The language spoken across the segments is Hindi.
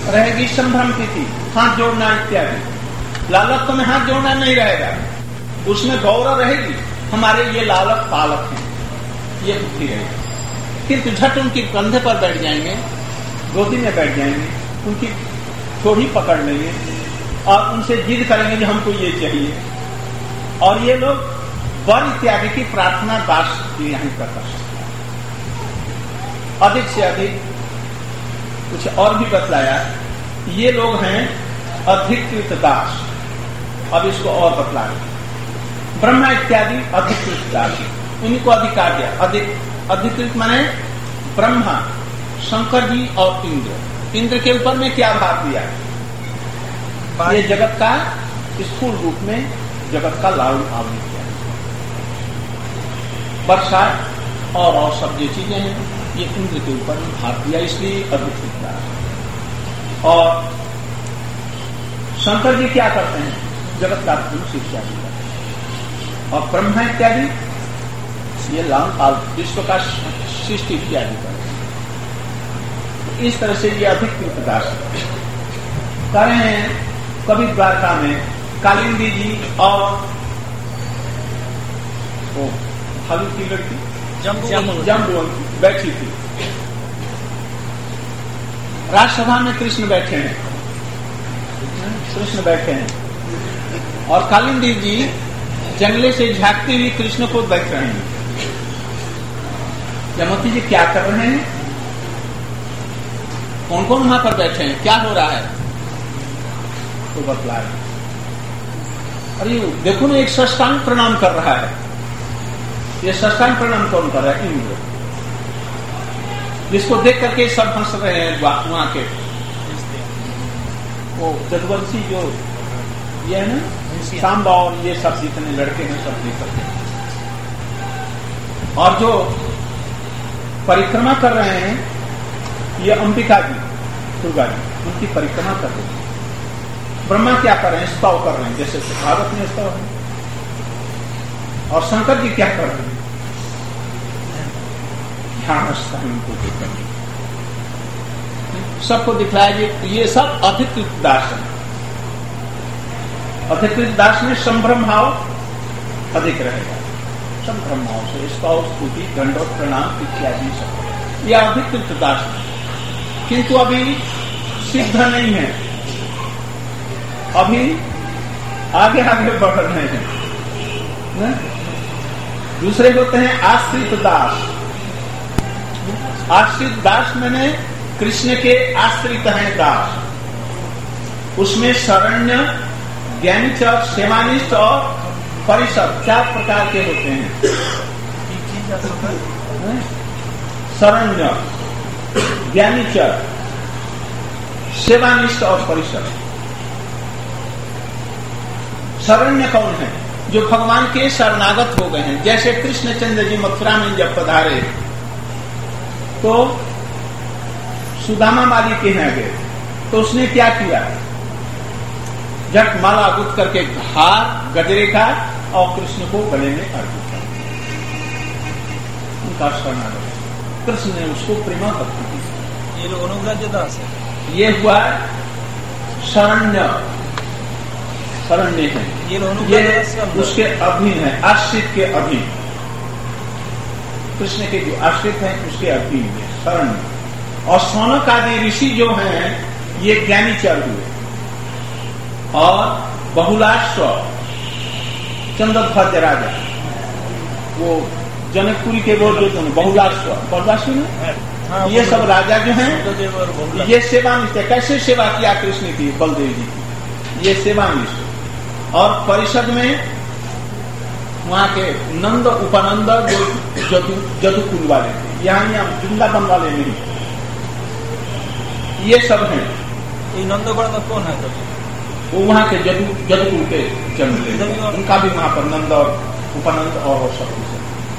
रहेगी संभ्रम तिथि, हाथ जोड़ना इत्यादि। लालत्व में हाथ जोड़ना नहीं रहेगा, उसमें गौरव रहेगी, हमारे ये लालक पालक हैं, ये बुद्धि रहेगी। किंतु झट उनके कंधे पर बैठ जाएंगे, गोदी में बैठ जाएंगे, उनकी थोड़ी पकड़ लेंगे और उनसे जिद करेंगे कि हमको ये चाहिए, और ये लोग वर इत्यादि की प्रार्थना दास यहाँ कर सकते हैं। अधिक से अधिक कुछ और भी बतलाया, ये लोग हैं अधिकृत दास। अब इसको और बतला रहे, ब्रह्मा इत्यादि अधिकृत दास, उन्हीं को अधिकार दिया। अधिकृत माने ब्रह्मा, शंकर जी और इंद्र के ऊपर में क्या भाग दिया? ये जगत का स्थूल रूप में जगत का लालन पालन किया, वर्षा और सब जो चीजें हैं ये इंद्र के ऊपर में भाग दिया, इसलिए अधिकृत दास। और शंकर जी क्या करते हैं? जगत का पुरुष इत्यादि, और ब्रह्मा इत्यादि ये लालन पालन विश्व का सृष्टि इत्यादि करते हैं। इस तरह से ये अधिकृत दास कह रहे हैं। कभी द्वारका में कालिंदी जी और भालू की लड़की जम्बुवंती बैठी थी, राज्यसभा में कृष्ण बैठे हैं, और कालिंदी जी जंगले से झांकती हुई कृष्ण को देख रहे हैं। जमती जी क्या कर रहे हैं? कौन कौन वहां पर बैठे हैं, क्या हो रहा है? तो बतला रहे, अरे देखो ना, एक साष्टांग प्रणाम कर रहा है। ये साष्टांग प्रणाम कौन कर रहा है? इंद्र। जिसको देख करके सब हंस रहे हैं वहां के, वो जदवंशी जो ये है ना, सांबा और ये सब जितने लड़के हैं सब देख करके, और जो परिक्रमा कर रहे हैं ये अंबिका जी, दुर्गा जी, उनकी परिक्रमा कर रहे हैं। ब्रह्मा क्या कर रहे हैं? स्तव कर रहे हैं, जैसे भागवत में स्तव है। और शंकर जी क्या कर रहे हैं? ध्यान को देख करके सबको दिखलाया। ये सब अधिकृत दास है। अधिकृत दास में संभ्रम भाव अधिक रहेगा, संभ्रम भाव से स्तव स्तुति दंडोत प्रणाम इत्यादि सब यह अधिकृत दास है। किंतु अभी सिद्ध नहीं है, अभी आगे आगे बढ़ रहे हैं। दूसरे होते हैं आश्रित दास। आश्रित दास मैंने कृष्ण के आश्रित हैं दास। उसमें शरण्य, ज्ञानिच, सेवानिष्ठ और परिषद 4 प्रकार के होते हैं। शरण्य, ज्ञानिच, सेवानिष्ठ और परिषद। शरण्य कौन है? जो भगवान के शरणागत हो गए हैं। जैसे कृष्णचंद्र जी मथुरा में जब पधारे तो सुदामा माली के यहाँ गए, तो उसने क्या किया? झट माला गुथ करके हार गजरे का और कृष्ण को गले में अर्पित कर उनका शरणागत। कृष्ण ने उसको प्रेमा भक्ति की। ये लोग अनुग्रह दास है। ये हुआ शरण्य, शरण्य है। ये उसके अधीन है, आश्रित के अधीन। कृष्ण के जो आश्रित हैं उसके अधीन है शरण्य। और सौनक आदि ऋषि जो हैं ये ज्ञानीचर हुए। और बहुलाश्व चंद्रध्वज राजा, वो जनकपुरी के वो जो बहुलाश्व में ये सब राजा जो हैं ये सेवानिष्ठ। कैसे सेवा किया कृष्ण की? बलदेव जी की, ये सेवानिष्ठ। और परिषद में वहां के नंद उपनंद जो जदुकुल वाले थे, यहाँ वृंदावन वाले नहीं, ये सब हैं। ये नंदगढ़ का कौन है? वो वहां के जदुकुल के जन्म, उनका भी वहां पर नंद और उपनंद और सब कुछ।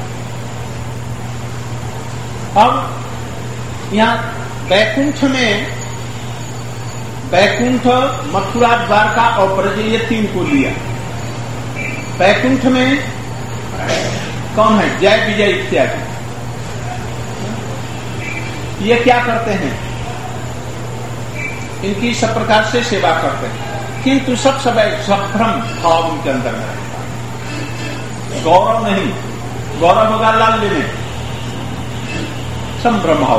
अब यहाँ बैकुंठ में, बैकुंठ, मथुरा, द्वारका और ब्रज, ये 3 को लिया। बैकुंठ में कौन है? जय विजय इत्यादि। ये क्या करते हैं? इनकी सब प्रकार से सेवा करते हैं, किंतु सब भ्रम भाव उनके अंदर में रहता है। गौरव नहीं, गौरव होगा लाल लेने, संभ्रम भाव।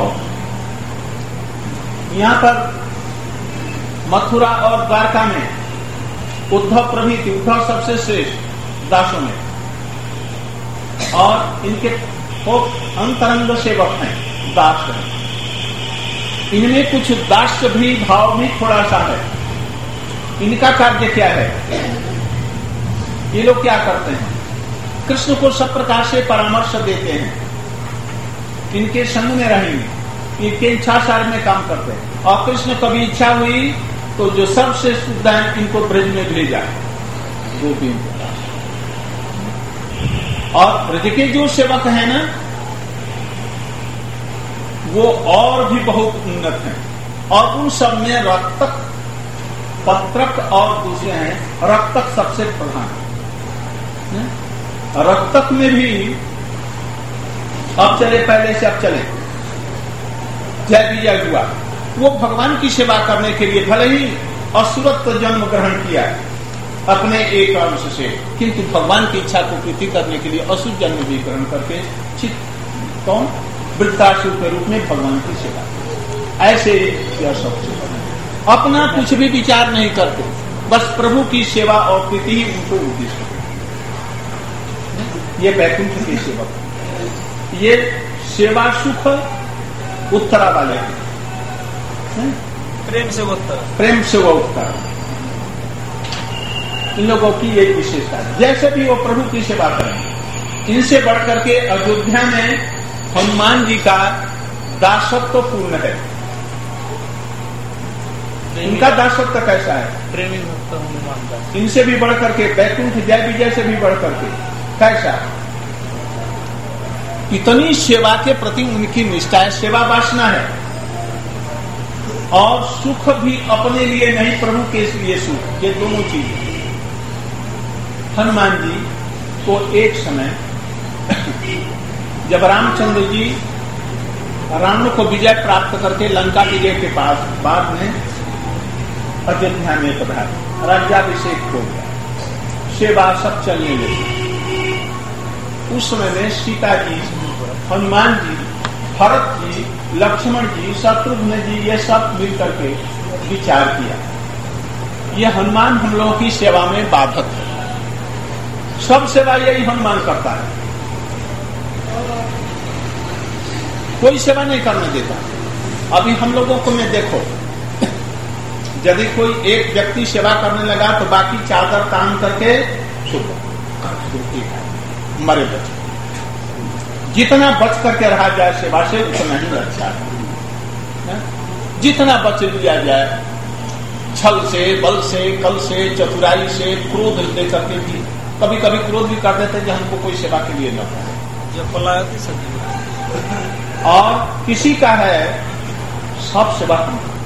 यहां पर मथुरा और द्वारका में उद्धव प्रभृति, उद्धव सबसे श्रेष्ठ दासों में, और इनके अंतरंग सेवक हैं, दास हैं। इनमें कुछ दास्य भी भाव भी थोड़ा सा है। इनका कार्य क्या है? ये लोग क्या करते हैं? कृष्ण को सब प्रकार से परामर्श देते हैं, इनके संग में रहेंगे, इनके इच्छासार में काम करते हैं। और कृष्ण कभी इच्छा हुई तो जो सबसे शुद्ध है इनको ब्रज में भेजा, गोपी। और ब्रज के जो सेवक है ना, वो और भी बहुत उन्नत हैं। और उन सब में रक्तक, पत्रक और दूसरे हैं, रक्तक सबसे प्रधान। रक्तक में भी अब चले, पहले से अब चले, जय विजय हुआ। वो भगवान की सेवा करने के लिए भले ही असुरत जन्म ग्रहण किया अपने एक अंश से, किंतु भगवान की इच्छा को पूर्ति करने के लिए असुर जन्म भी ग्रहण करके कौन वृत्तासुर के रूप में भगवान की सेवा। ऐसे यह सब अपना कुछ भी विचार नहीं करते, बस प्रभु की सेवा और प्रीति ही उनको उद्देश्य। ये वैकुंठ की सेवा, ये सेवा सुख उत्तरा वाले हैं। प्रेम से वो उत्तर, प्रेम से वो उत्तर। इन लोगों की एक विशेषता है, जैसे भी वो प्रभु की सेवा करें। इनसे बढ़कर के अयोध्या में हनुमान जी का दासत्व पूर्ण है। इनका दासत्व कैसा है? प्रेमी भक्त हनुमान दास। इनसे भी बढ़कर के वैकुंठ जय विजय से भी बढ़कर के कैसा? इतनी सेवा के प्रति उनकी निष्ठा है, सेवा वासना है। और सुख भी अपने लिए नहीं, प्रभु के लिए सुख, ये दोनों चीज। हनुमान जी को एक समय जब रामचंद्र जी रावण को विजय प्राप्त करके लंका विजय के पास बाद में अयोध्या में पधारे, राज्याभिषेक हो गया, सेवा सब चलने लगी। उस समय में सीता जी, हनुमान जी, भरत जी, लक्ष्मण जी, शत्रुघ्न जी, ये सब मिलकर के विचार किया, ये हनुमान हम लोगों की सेवा में बाधक है। सब सेवा यही हनुमान करता है, कोई सेवा नहीं करने देता। अभी हम लोगों को में देखो, यदि कोई एक व्यक्ति सेवा करने लगा तो बाकी चादर काम करके मरे बचे। जितना बच करके रहा जाए सेवा से उतना ही अच्छा है। जितना बच लिया जाए छल से, बल से, कल से, चतुराई से, क्रोध लेकर के भी कभी कभी क्रोध भी कर देते कि हमको कोई सेवा के लिए न करे। और किसी का है सब सेवा,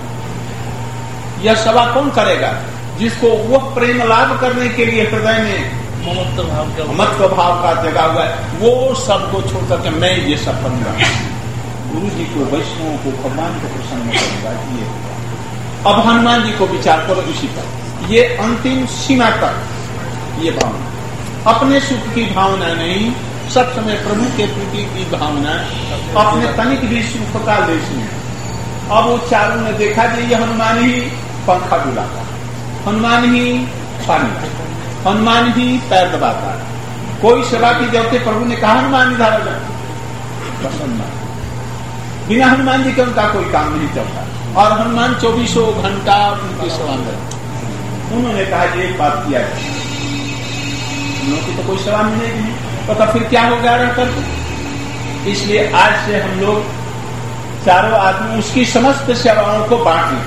यह सेवा कौन करेगा? जिसको वो प्रेम लाभ करने के लिए हृदय में ममत्व भाव का जगा हुआ है, वो सबको छोड़ करके मैं ये सब करूंगा, गुरु जी को, वैष्णवों को, भगवान को प्रसन्न करूंगा। ये अब हनुमान जी को विचार करो इसी पर, ये अंतिम सीमा तक ये भावना, अपने सुख की भावना नहीं, सब समय प्रभु के प्रति की भावना, अपने तनिक भी सुख का लेश नहीं। अब वो चारों ने देखा कि ये हनुमान ही पंखा डुलाता, हनुमान ही पानी, हनुमान ही पैर दबाता, कोई सेवा की जरूरत है। प्रभु ने कहा हनुमान इधर आ जाए, पसंद ना, बिना हनुमान जी के उनका कोई काम नहीं चलता। और हनुमान 24 घंटा उनकी सेवा में। उन्होंने कहा कि एक बात किया जाए, उन्होंने की तो कोई सेवा मिलेगी नहीं, पता फिर क्या हो गया रहकर। इसलिए आज से हम लोग चारों आदमी उसकी समस्त सेवाओं को बांट लें,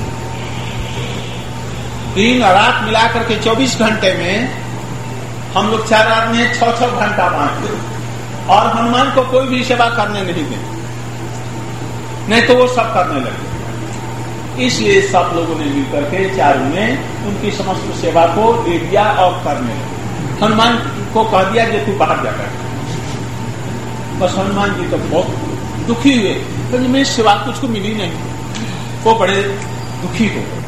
दिन रात मिलाकर के 24 घंटे में हम लोग 4 आदमी 6-6 घंटा बांट लें, और हनुमान को कोई भी सेवा करने नहीं दें, नहीं तो वो सब करने लगे। इसलिए सब लोगों ने मिलकर के चारों ने उनकी समस्त सेवा को दे दिया और करने लगे। हनुमान को कह दिया कि तू बाहर जाकर, बस हनुमान जी तो बहुत दुखी हुए, तो मैं सेवा कुछ को मिली नहीं। वो बड़े दुखी हो गए।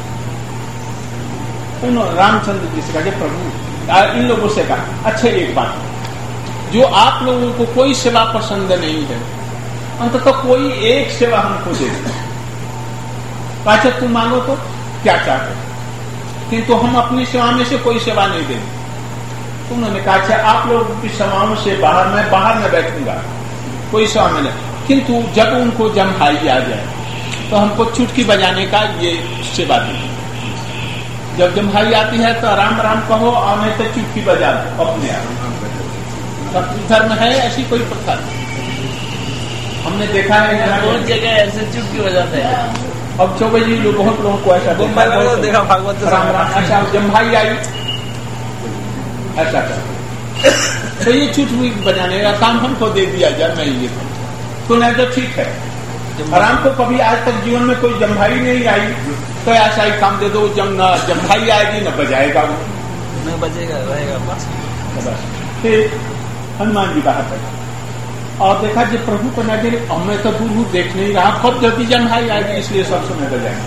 उन्होंने रामचंद्र जी से कहा कि प्रभु, इन लोगों से कहा, अच्छा एक बात, जो आप लोगों को कोई सेवा पसंद नहीं है, अंततः तो कोई एक सेवा हमको दे दे। अच्छा तुम मांगो तो क्या चाहते, किंतु हम अपनी सेवा में से कोई सेवा नहीं देंगे। तो उन्होंने कहा अच्छा आप लोग की सेवाओं से बाहर, मैं बाहर में बैठूंगा, कोई सेवा में नहीं, किंतु जब उनको जम्हाई आ जाए तो हमको चुटकी बजाने का ये सेवा दी। जब जम्हाई आती है तो राम राम कहो और नहीं तो चुटकी बजा दो अपने आप। धर्म है ऐसी कोई प्रथा, हमने देखा है बहुत जगह ऐसे चुटकी बजाते हैं। अब चौबे जी लोग, बहुत लोगों को ऐसा देखा भागवत राम राम। अच्छा जम्हाई आई ऐसा कर तो ये चुटकी बजाने का काम हमको दे दिया जाए, मैं ये तो नहीं तो ठीक है। राम को कभी आज तक जीवन में कोई जम्हाई नहीं आई तो ऐसा ही काम दे दो, जब न जम्हाई आएगी न बजाएगा वो, न बजेगा रहेगा बस। फिर हनुमान जी बाहर बैठे और देखा कि प्रभु को न देख, मैं तो दूर देख नहीं रहा, कब जल्दी जम्हाई आएगी इसलिए सब समय बजाएगा।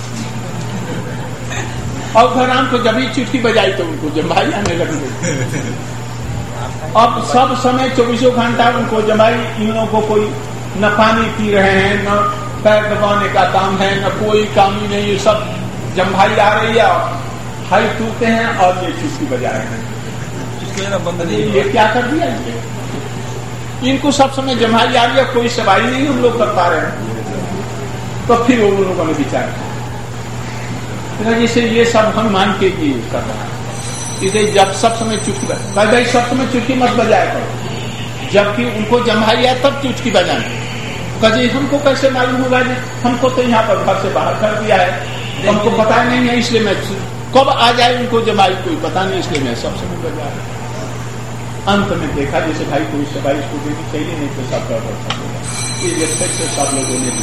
और भगवान को जब ही चुटकी बजाई तो उनको जम्हाई आने लगी। अब सब समय 24 घंटा उनको जमाई, इन लोगों को कोई न पानी पी रहे हैं, न पैर दबाने का काम है, न कोई काम ही नहीं, सब जम्हाई आ रही है, हाई टूटते हैं और ये चुटकी बजा रहे हैं। ये क्या कर दिया इनको, सब समय जम्हाई आ रही है, कोई सवाई नहीं हम लोग कर पा रहे हैं। तो फिर वो लोगों ने विचार जैसे ये सब हनुमान के लिए कर रहा है, इसे जब सब समय चुटकी भाई सब समय चुटकी मत बजाया करो, जबकि उनको जम्हाई आया तब चुटकी बजाने। कभी हमको कैसे मालूम होगा जी, हमको तो यहाँ पर घर से बाहर कर दिया है, हमको पता नहीं है, इसलिए मैं कब आ जाए उनको जमाई कोई पता नहीं, इसलिए मैं सब समय बजा रहा। अंत में देखा जैसे भाई कोई सवाई इसको देनी चाहिए, नहीं तो सब कर सब लोगों ने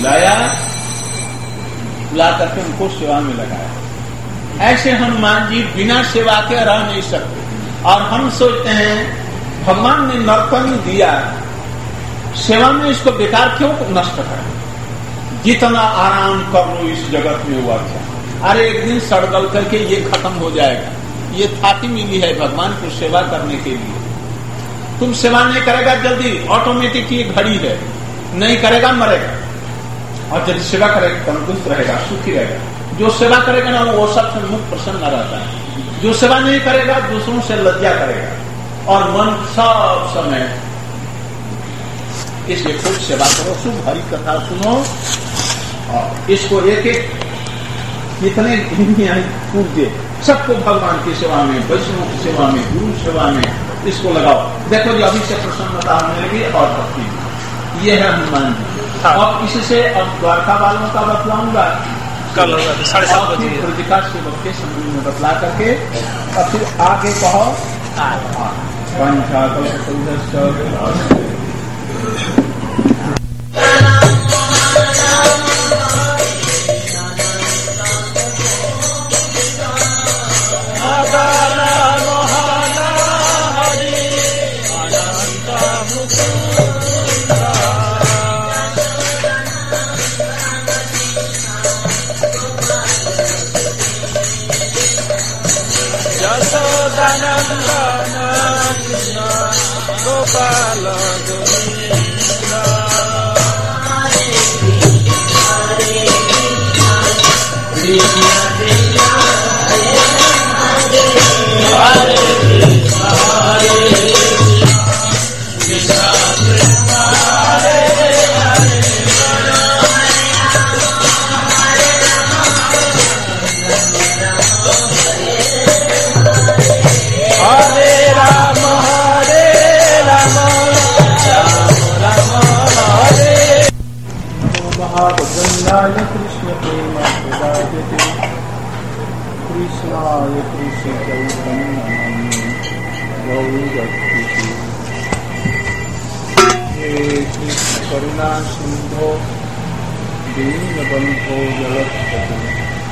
बुला करके उनको सेवा में लगाया। ऐसे हनुमान जी बिना सेवा के रह नहीं सकते। और हम सोचते हैं भगवान ने नर्तन दिया, सेवा में इसको बेकार क्यों नष्ट करें, जितना आराम कर लो इस जगत में हुआ था। अरे एक दिन सड़गल करके ये खत्म हो जाएगा, ये थाती मिली है भगवान को सेवा करने के लिए। तुम सेवा नहीं करेगा जल्दी ऑटोमेटिक ये घड़ी है, नहीं करेगा मरेगा, और जब सेवा करेगा तंदुरुस्त रहेगा, सुखी रहेगा। जो सेवा करेगा ना वो सबसे मुख प्रसन्न रहता है, जो सेवा नहीं करेगा दूसरों से लज्जा करेगा और मन सब समय। इसलिए खूब सेवा करो, शुभ हरि कथा सुनो, और इसको एक एक जितने पूज्य सबको भगवान की सेवा में, वैष्णव की सेवा में, गुरु सेवा में इसको लगाओ। देखो जी अभी से प्रसन्नता होने लगी और भक्ति। ये है हनुमान जी। और इससे अब द्वारका वालों का बतलाऊंगा कल होगा 7:30 बजे ब्रजका सेवक के संबंध में बतला करके और फिर आगे कहो कृष्ण प्रेम कृष्णाय कृष्ण चैतन्य गौरभक्ति हे कृष्ण करुणा सिंधो दीनबंधो जलत्पते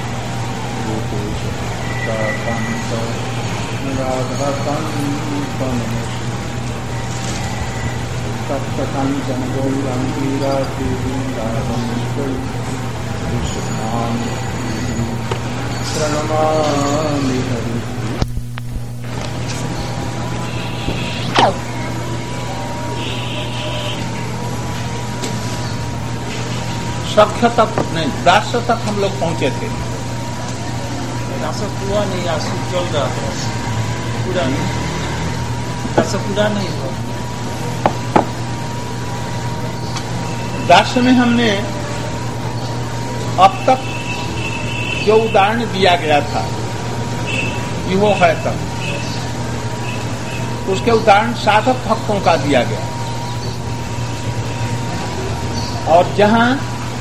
राधाकांत सप्तकांचन गौरांगी राधे वृंदावन कृष्णान प्रणमामि हरि। सख्य तक नहीं, दास्य तक हम लोग पहुंचे थे। दास पूरा नहीं, आंसू चल रहा है, पूरा नहीं, दास पूरा नहीं हुआ। दास्य में हमने अब तक जो उदाहरण दिया गया था यो है तक, उसके उदाहरण साधक भक्तों का दिया गया, और जहां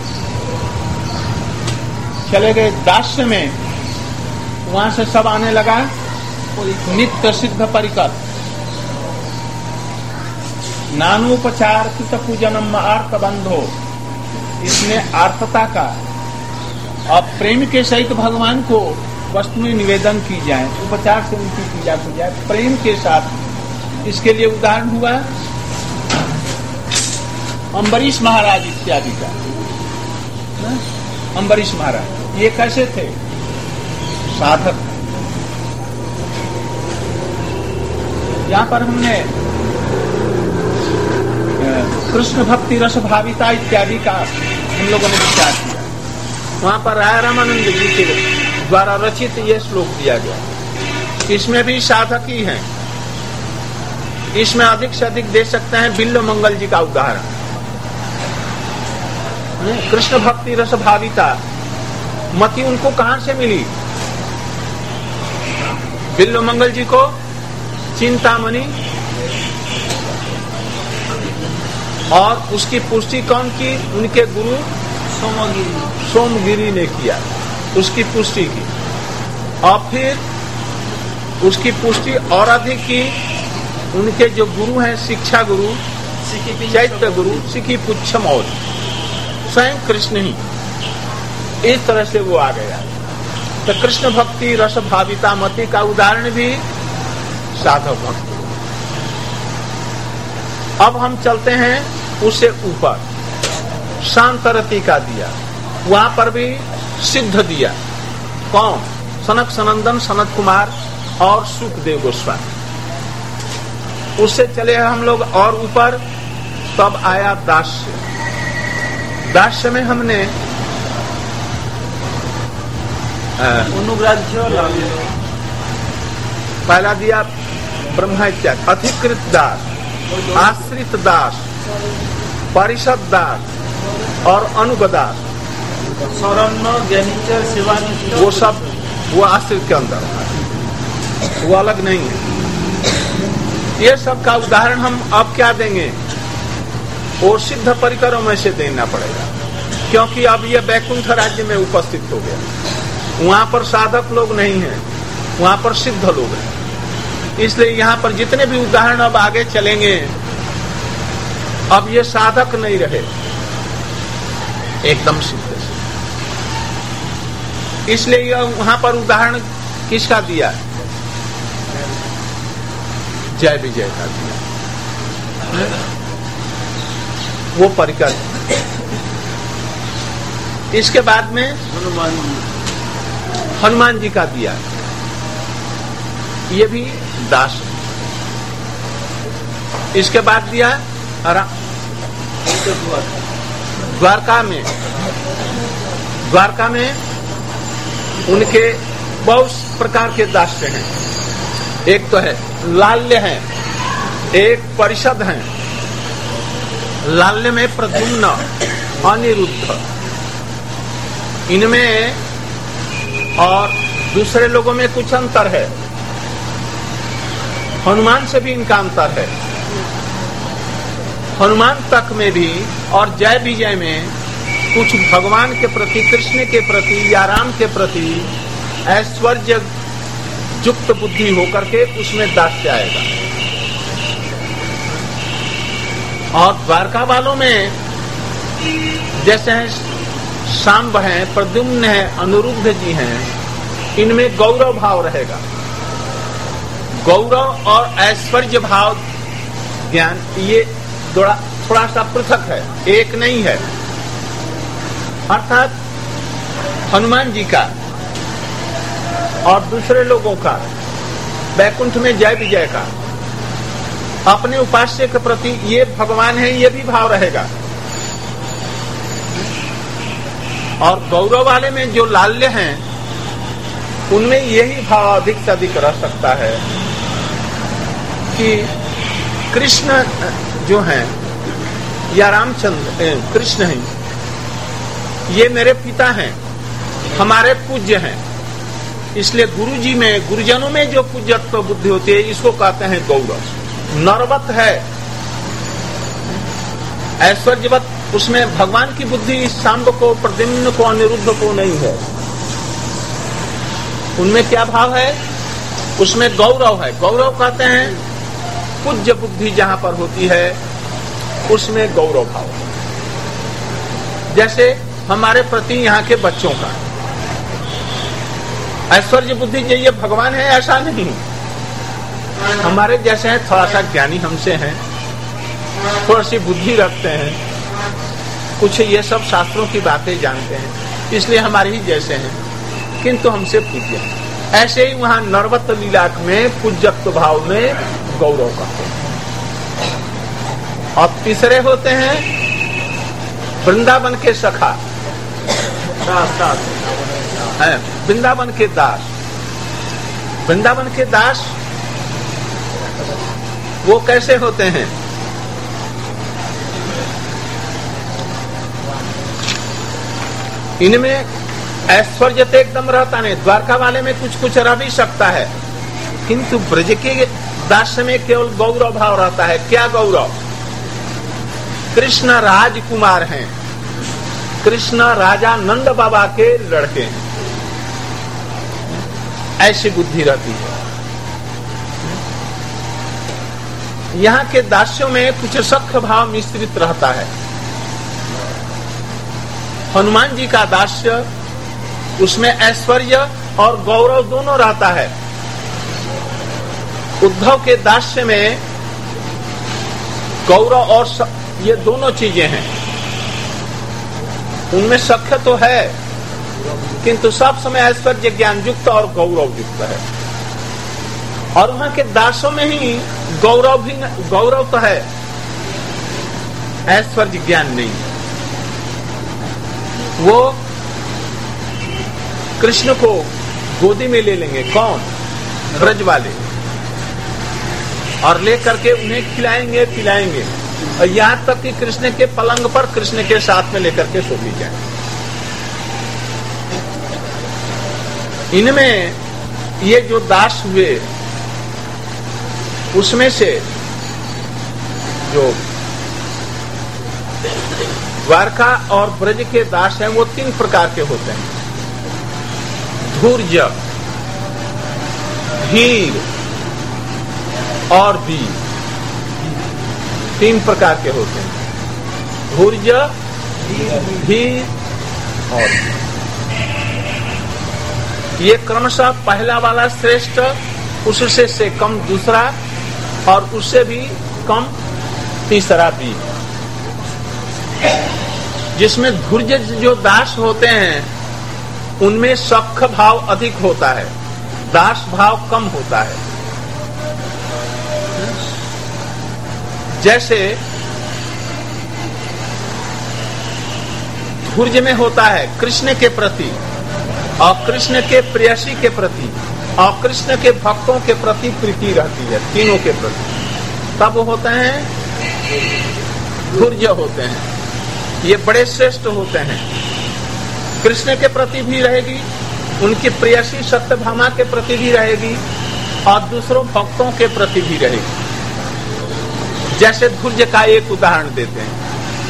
चले गए दास्य में, वहां से सब आने लगा नित्य सिद्ध परिकर, नानोपचार कृत पूजनम आर्त बंधो। इसमें आर्तता का और प्रेम के सहित भगवान को वस्तु में निवेदन की जाए, उपचार से उनकी पूजा की जाए प्रेम के साथ। इसके लिए उदाहरण हुआ अम्बरीश महाराज इत्यादि का। अम्बरीश महाराज ये कैसे थे? साधक। यहाँ पर हमने कृष्ण भक्ति रस भाविता इत्यादि का हम लोगों ने विचार किया। वहाँ पर राय रामानंद जी के द्वारा रचित ये श्लोक दिया गया। इसमें भी साधक ही हैं। इसमें अधिक से अधिक दे सकते हैं बिल्व मंगल जी का उदाहरण। कृष्ण भक्ति रस भाविता मति उनको कहां से मिली? बिल्व मंगल जी को चिंतामणि, और उसकी पुष्टि कौन की? उनके गुरु सोमगिरी ने किया, उसकी पुष्टि की। और फिर उसकी पुष्टि और अधिक की उनके जो गुरु हैं, शिक्षा गुरु चैत्य गुरु सिकी पुच्छम, और स्वयं कृष्ण ही। इस तरह से वो आ गया। तो कृष्ण भक्ति रस भाविता मति का उदाहरण भी साधक भक्ति। अब हम चलते हैं उससे ऊपर, शांतरति का दिया। वहां पर भी सिद्ध दिया। कौन? सनक सनंदन सनत कुमार और सुखदेव गोस्वामी। उससे चले हम लोग और ऊपर, तब आया दास्य। दास्य में हमने पहला दिया ब्रह्मा इत्यादि, अधिकृत दास, आश्रित दास, परिषद दास और अनुगदास। वो सब वो आश्रित के अंदर, वो अलग नहीं है। ये सब का उदाहरण हम अब क्या देंगे? वो सिद्ध परिकरों में से देना पड़ेगा, क्योंकि अब ये वैकुंठ राज्य में उपस्थित हो गया। वहां पर साधक लोग नहीं हैं, वहां पर सिद्ध लोग हैं। इसलिए यहाँ पर जितने भी उदाहरण अब आगे चलेंगे, अब ये साधक नहीं रहे, एकदम सिद्ध से। इसलिए वहां पर उदाहरण किसका दिया? जय विजय का दिया, वो परिकर। इसके बाद में हनुमान जी का दिया, ये भी दास। इसके बाद दिया द्वारका में उनके बहुत प्रकार के दास हैं। एक तो है लाल्य हैं, एक परिषद हैं। लाल्य में प्रद्युम्न, अनिरुद्ध, इनमें और दूसरे लोगों में कुछ अंतर है। हनुमान से भी इनका अंतर है। हनुमान तक में भी और जय विजय में कुछ भगवान के प्रति, कृष्ण के प्रति या राम के प्रति ऐश्वर्य युक्त बुद्धि होकर के उसमें दास्य आएगा। और द्वारका वालों में जैसे हैं सांब हैं, प्रद्युम्न है, अनिरुद्ध जी हैं, इनमें गौरव भाव रहेगा। गौरव और ऐश्वर्य भाव ज्ञान ये थोड़ा सा पृथक है, एक नहीं है। अर्थात हनुमान जी का और दूसरे लोगों का वैकुंठ में जय विजय का, अपने उपास्य के प्रति ये भगवान है ये भी भाव रहेगा। और गौरव वाले में जो लाल्य हैं उनमें यही भाव अधिक से अधिक रह सकता है कि कृष्ण जो हैं या रामचंद्र कृष्ण हैं, ये मेरे पिता हैं, हमारे पूज्य हैं। इसलिए गुरुजी में, गुरुजनों में जो पूज्यत्व बुद्धि होती है इसको कहते हैं गौरव। नरवत है, ऐश्वर्यवत, उसमें भगवान की बुद्धि सांब को, प्रद्युम्न को, अनिरुद्ध को नहीं है। उनमें क्या भाव है? उसमें गौरव है। गौरव कहते हैं पूज्य बुद्धि जहां पर होती है उसमें गौरव भाव। जैसे हमारे प्रति यहाँ के बच्चों का ऐश्वर्य बुद्धि ये भगवान है ऐसा नहीं, हमारे जैसे हैं, थोड़ा सा ज्ञानी हमसे हैं, थोड़ी सी बुद्धि रखते हैं, कुछ ये सब शास्त्रों की बातें जानते हैं, इसलिए हमारे ही जैसे हैं, किंतु हमसे पूज्य। ऐसे ही वहाँ नरवत लीलाक में पूज्यत्व भाव में गौरव का। और तीसरे होते हैं वृंदावन के सखा, वृंदावन के दास। वृंदावन के दास वो कैसे होते हैं? इनमें ऐश्वर्य तो एकदम रहता नहीं, द्वारका वाले में कुछ कुछ रह भी सकता है, किंतु ब्रज के दास में केवल गौरव भाव रहता है। क्या गौरव? कृष्ण राजकुमार हैं, कृष्ण राजा नंद बाबा के लड़के हैं, ऐसी बुद्धि रहती है। यहाँ के दास्यों में कुछ सख्य भाव मिश्रित रहता है। हनुमान जी का दास्य, उसमें ऐश्वर्य और गौरव दोनों रहता है। उद्धव के दास्य में गौरव और ये दोनों चीजें हैं। उनमें सख्य तो है, किंतु सब समय ऐश्वर्य ज्ञान युक्त और गौरव युक्त है। और वहां के दासों में ही गौरव भी, गौरव तो है, ऐश्वर्य ज्ञान नहीं। वो कृष्ण को गोदी में ले लेंगे, कौन? ब्रज वाले, और लेकर के उन्हें खिलाएंगे पिलाएंगे, और यहाँ तक कि कृष्ण के पलंग पर कृष्ण के साथ में लेकर के सो भी जाए। इनमें ये जो दास हुए उसमें से जो द्वारका और ब्रज के दास हैं वो 3 प्रकार के होते हैं। धूर्ज, धीर और वीर, 3 प्रकार के होते हैं। धूर्ज, धीर और ये क्रमशः पहला वाला श्रेष्ठ, उससे से कम दूसरा, और उससे भी कम तीसरा भी। जिसमें धूर्ज जो दास होते हैं उनमें सख्य भाव अधिक होता है, दास भाव कम होता है। जैसे धूर्ज में होता है कृष्ण के प्रति और कृष्ण के प्रेयसी के प्रति और कृष्ण के भक्तों के प्रति प्रीति रहती है, तीनों के प्रति, तब होते हैं धूर्ज होते हैं। ये बड़े श्रेष्ठ होते हैं। कृष्ण के प्रति भी रहेगी, उनकी प्रेयसी सत्यभामा के प्रति भी रहेगी और दूसरों भक्तों के प्रति भी रहेगी। जैसे धूर्ज का एक उदाहरण देते हैं।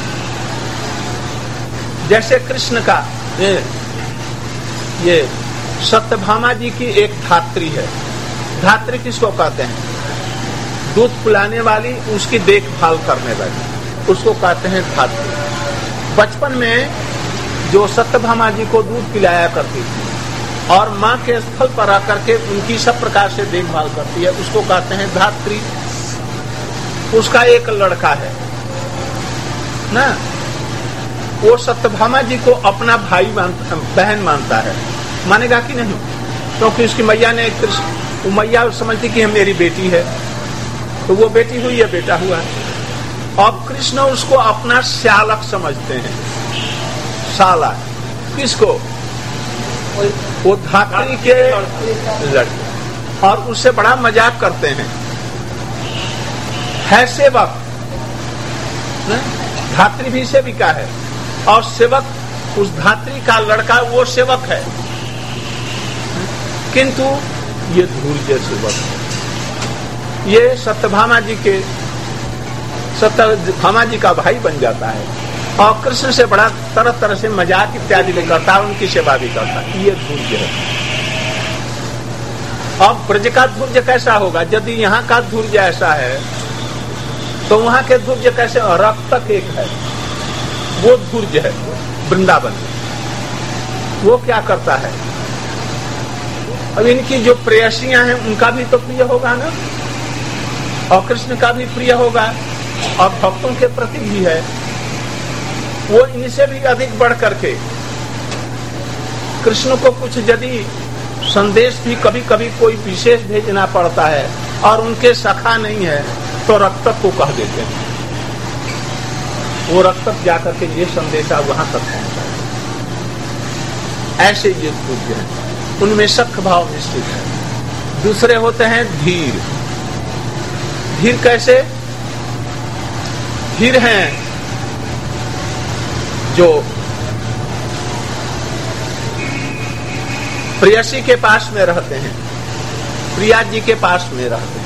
जैसे कृष्ण का ये सत्यभामा जी की एक धात्री है। धात्री किसको कहते हैं? दूध पिलाने वाली, उसकी देखभाल करने वाली, उसको कहते हैं धात्री। बचपन में जो सत्यभामा जी को दूध पिलाया करती थी और माँ के स्थल पर आकर के उनकी सब प्रकार से देखभाल करती है, उसको कहते हैं धात्री। उसका एक लड़का है ना, वो सत्यभामा जी को अपना भाई बहन मानता है, मानेगा कि नहीं? क्योंकि उसकी मैया ने वो मैया समझती कि हम मेरी बेटी है, तो वो बेटी हुई है, बेटा हुआ है। और कृष्ण उसको अपना श्यालक समझते हैं, साला। किसको? वो धात्री के लड़के, और उससे बड़ा मजाक करते हैं। है सेवक, धात्री भी सेविका है, और सेवक उस धात्री का लड़का वो सेवक है, किंतु ये धूर्य सेवक है। ये सत्यभामा जी का भाई बन जाता है, और कृष्ण से बड़ा तरह तरह से मजाक इत्यादि भी करता है, उनकी सेवा भी करता है। ये धूर्य है। अब ब्रज का धूर्य कैसा होगा? यदि यहाँ का धूर्य ऐसा है तो वहां के धूर्य कैसे? रक्त एक है, वो धूर्य है वृंदावन। वो क्या करता है? अब इनकी जो प्रेयसियां हैं उनका भी तो प्रिय होगा ना, और कृष्ण का भी प्रिय होगा, और भक्तों के प्रति भी है। वो इनसे भी अधिक बढ़ करके कृष्ण को कुछ यदि संदेश भी कभी कभी कोई विशेष भेजना पड़ता है और उनके सखा नहीं है तो रक्तक को कह देते हैं। वो रक्तक जाकर के ये संदेशा वहां तक पहुंचाए। ऐसे ये पूज्य हैं, उनमें सख भाव निश्चित है। दूसरे होते हैं धीर। धीर कैसे? धीर हैं जो प्रेयसी के पास में रहते हैं, प्रिया जी के पास में रहते हैं,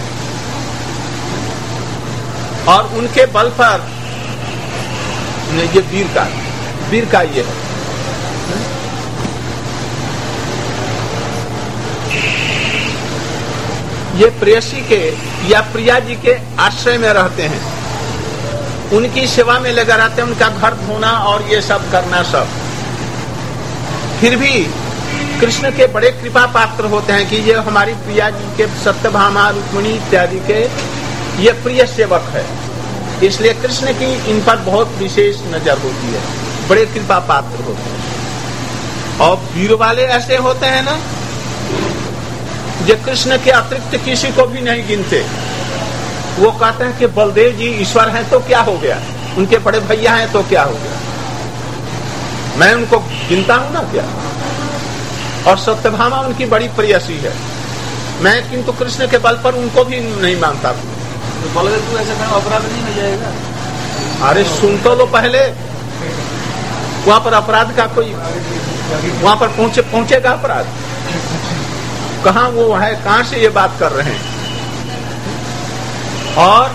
और उनके बल पर ये वीर का ये है। ये प्रेयसी के या प्रिया जी के आश्रय में रहते हैं, उनकी सेवा में लगा रहते हैं, उनका घर धोना और ये सब करना सब। फिर भी कृष्ण के बड़े कृपा पात्र होते हैं कि ये हमारी प्रिया जी के सत्यभामा रुक्मिणी इत्यादि के ये प्रिय सेवक है, इसलिए कृष्ण की इन पर बहुत विशेष नजर होती है, बड़े कृपा पात्र होते हैं। और वीर वाले ऐसे होते हैं ना, जो कृष्ण के अतिरिक्त किसी को भी नहीं गिनते। वो कहते हैं कि बलदेव जी ईश्वर हैं तो क्या हो गया, उनके बड़े भैया हैं तो क्या हो गया, मैं उनको गिनता हूं ना क्या। और सत्यभामा उनकी बड़ी प्रेयसी है, मैं किंतु कृष्ण के बल पर उनको भी नहीं मानता। तो बलदेव तू ऐसा करना अपराध नहीं हो जाएगा? अरे सुन तो लो पहले, वहां पर अपराध का कोई, वहां पर पहुंचेगा अपराध कहाँ? वो है कहां से ये बात कर रहे हैं। और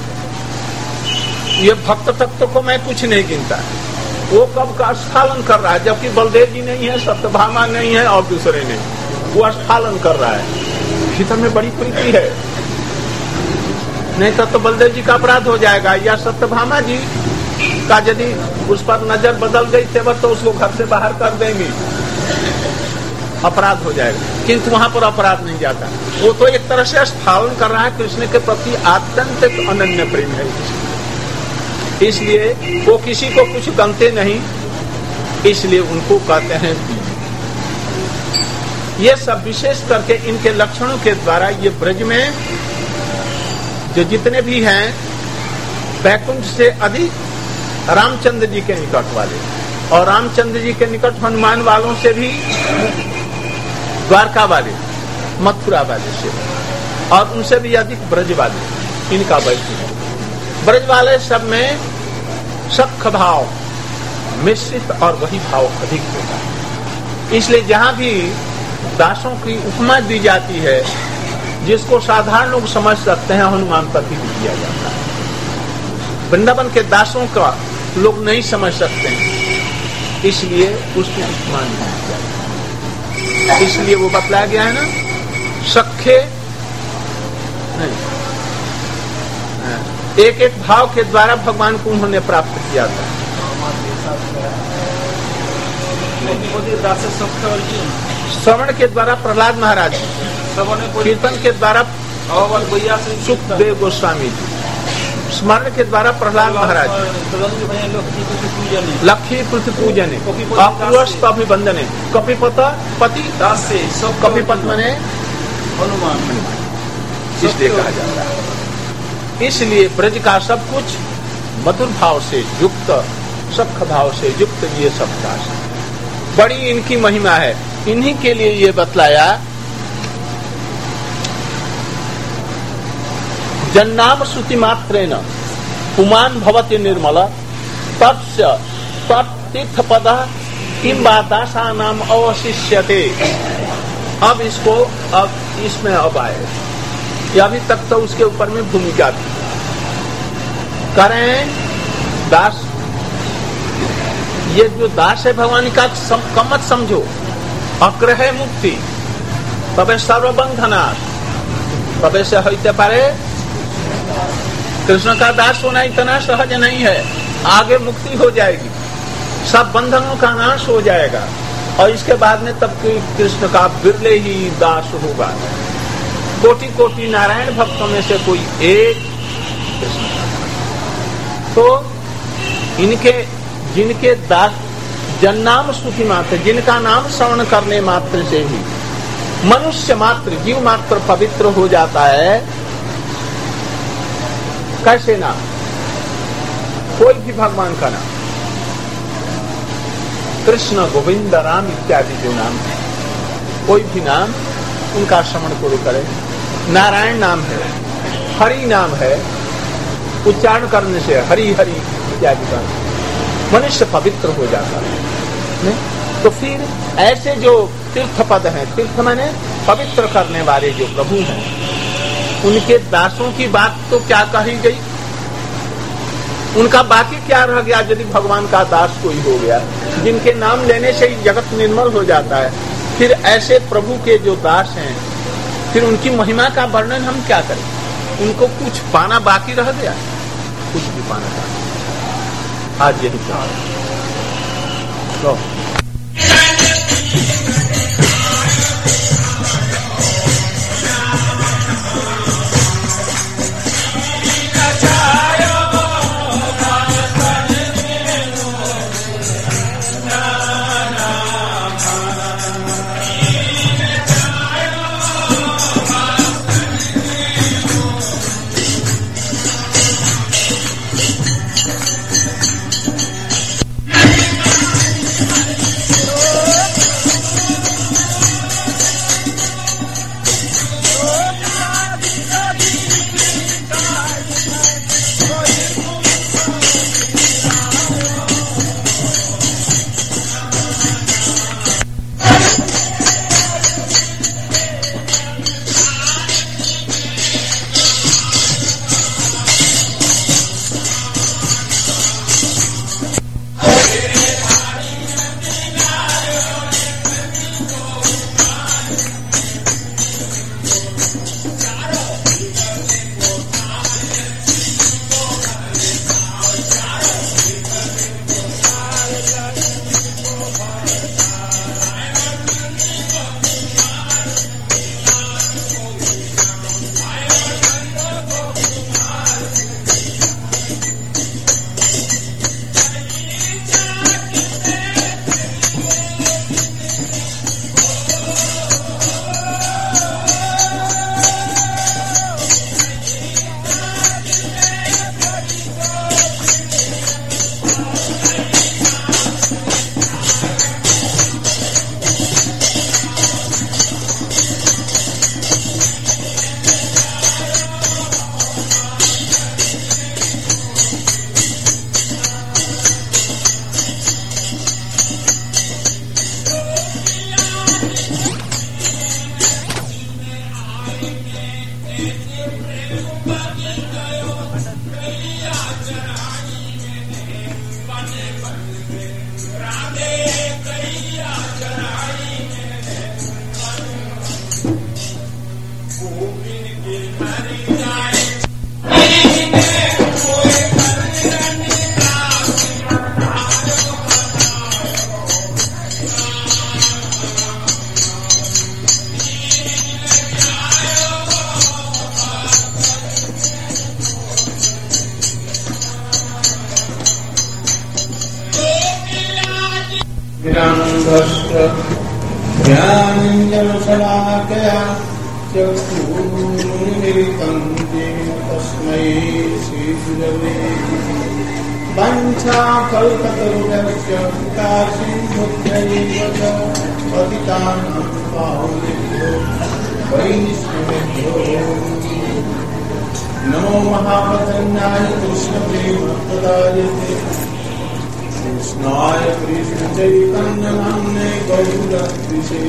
ये भक्त तत्व को मैं कुछ नहीं गिनता, वो कब का स्खलन कर रहा है, जबकि बलदेव जी नहीं है, सत्यभामा नहीं है और दूसरे नहीं, वो स्खलन कर रहा है। भीतर में बड़ी प्रीति है, नहीं तो बलदेव जी का अपराध हो जाएगा, या सत्यभामा जी का यदि उस पर नजर बदल गई तेवर तो उसको घर से बाहर कर देंगे, अपराध हो जाएगा। किंतु वहां पर अपराध नहीं जाता, वो तो एक तरह से स्खलन कर रहा है, कृष्ण के प्रति अत्यंत अनन्य प्रेम है, इसलिए वो किसी को कुछ गनते नहीं, इसलिए उनको कहते हैं। ये सब विशेष करके इनके लक्षणों के द्वारा ये ब्रज में जो जितने भी हैं वैकुंठ से अधिक रामचंद्र जी के निकट वाले, और रामचंद्र जी के निकट हनुमान वालों से भी द्वारका वाले, मथुरा वाले से, और उनसे भी अधिक ब्रज वाले, इनका वैकुंठ। ब्रज वाले सब में सख भाव मिश्रित और वही भाव अधिक होता है, इसलिए जहां भी दासों की उपमा दी जाती है जिसको साधारण लोग समझ सकते हैं, हनुमान पर भी दिया जाता है। वृंदावन के दासों का लोग नहीं समझ सकते हैं, इसलिए उसको उपमा नहीं दिया जाता। इसलिए वो बतलाया गया है ना, सखे नहीं, एक एक भाव के द्वारा भगवान को उन्होंने प्राप्त किया था। श्रवण के द्वारा प्रहलाद महाराज, कीर्तन के द्वारा सुखदेव गोस्वामी जी, स्मरण के द्वारा प्रहलाद महाराज लक्ष्मी पृथ्वी पूजन अपूर्वस्त अभिवंदन कपिपत पति कपिपत मने हनुमान इसलिए कहा जाता है। इसलिए ब्रज का सब कुछ मधुर भाव से युक्त, सख्त भाव से युक्त ये सब दास बड़ी इनकी महिमा है। इन्हीं के लिए ये बतलाया जन्नाम श्रुति मात्रेण पुमान भवति निर्मल तत्स्य तत्तीर्थ पद किम दासा नाम अवशिष्यते। अब इसको अब इसमें अब आए या अभी तक तो उसके ऊपर में भूमिका थी। करें दास, ये जो दास है भगवान का कम मत समझो। अग्रह मुक्ति तबे सर्वबंधनाश तबे से होते पारे। कृष्ण का दास होना इतना सहज नहीं है। आगे मुक्ति हो जाएगी, सब बंधनों का नाश हो जाएगा और इसके बाद में तब कृष्ण का बिरले ही दास होगा। कोटि कोटि नारायण भक्तों में से कोई एक कृष्ण का दास। तो इनके जिनके दास जन्नाम सुखी मात्र, जिनका नाम श्रवण करने मात्र से ही मनुष्य मात्र जीव मात्र पवित्र हो जाता है। कैसे नाम? कोई भी भगवान का नाम, कृष्ण गोविंद राम इत्यादि जो नाम है, कोई भी नाम उनका श्रवण पूर्व करे। नारायण नाम है, हरि नाम है, उच्चारण करने से हरि हरि इत्यादि का मनुष्य पवित्र हो जाता है। नहीं? तो फिर ऐसे जो तीर्थ पद हैं, तीर्थ माने पवित्र करने वाले जो प्रभु हैं, उनके दासों की बात तो क्या कही गई, उनका बाकी क्या रह गया। यदि भगवान का दास कोई हो गया जिनके नाम लेने से ही जगत निर्मल हो जाता है, फिर ऐसे प्रभु के जो दास हैं, फिर उनकी महिमा का वर्णन हम क्या करें। उनको कुछ पाना बाकी रह गया, कुछ भी पाना बाकी। आज यही तो ज्ञानञ्जनशलाकया चक्षुरुन्मीलितं येन तस्मै श्रीगुरवे वञ्चाकल्पतरुभ्यश्च कृपासिन्धुभ्यैव च पतितानां पावनेभ्यो वैष्णवेभ्यो नमो महाप्रसन्नाय कृष्णप्रेमप्रदायते कृष्णाय कृष्णचैतन्यनाम्ने गौरद्विषे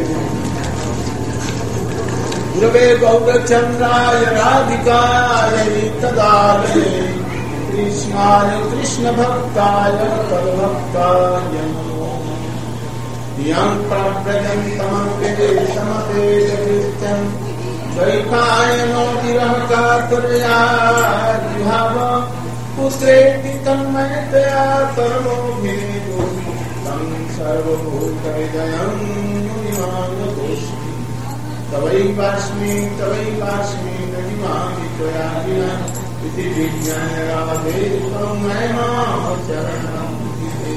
गुरवे गौरचन्द्राय राधिकायै तदालये कृष्णाय कृष्णभक्ताय तद्भक्ताय नमो यं प्रव्रजन्तमङ्गेशमतेजकृत्यं द्वैपायनो विरह कातरया विभाव पुत्रेति तन्मयतया सर्वोभिनेदो तं सर्वभूतहृदयं मुनिमानतोऽस्मि तवैवास्मि नहिमामि त्वया विना इति विज्ञानराधे त्वं नयनाचरणं विदे।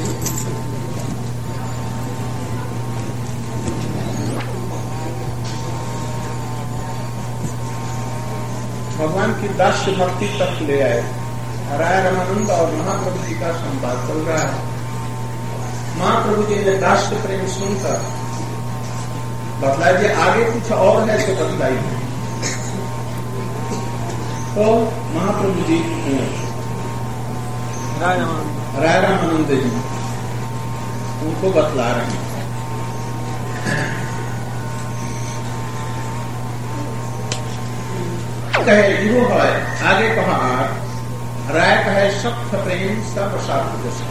भगवान की दास्य भक्ति तक ले आए। राय रामानंद और महाप्रभु जी का संवाद चल रहा है। महाप्रभु जी ने दास्य प्रेम सुनकर बतलाइए, आगे कुछ और है तो बतलाइए। तो महाप्रभु जी राय रामानंद जी उनको बतला रहे हैं। कहे यो है, आगे कहा राय कहे सख्त प्रेम सर्वशास्त्र दशा।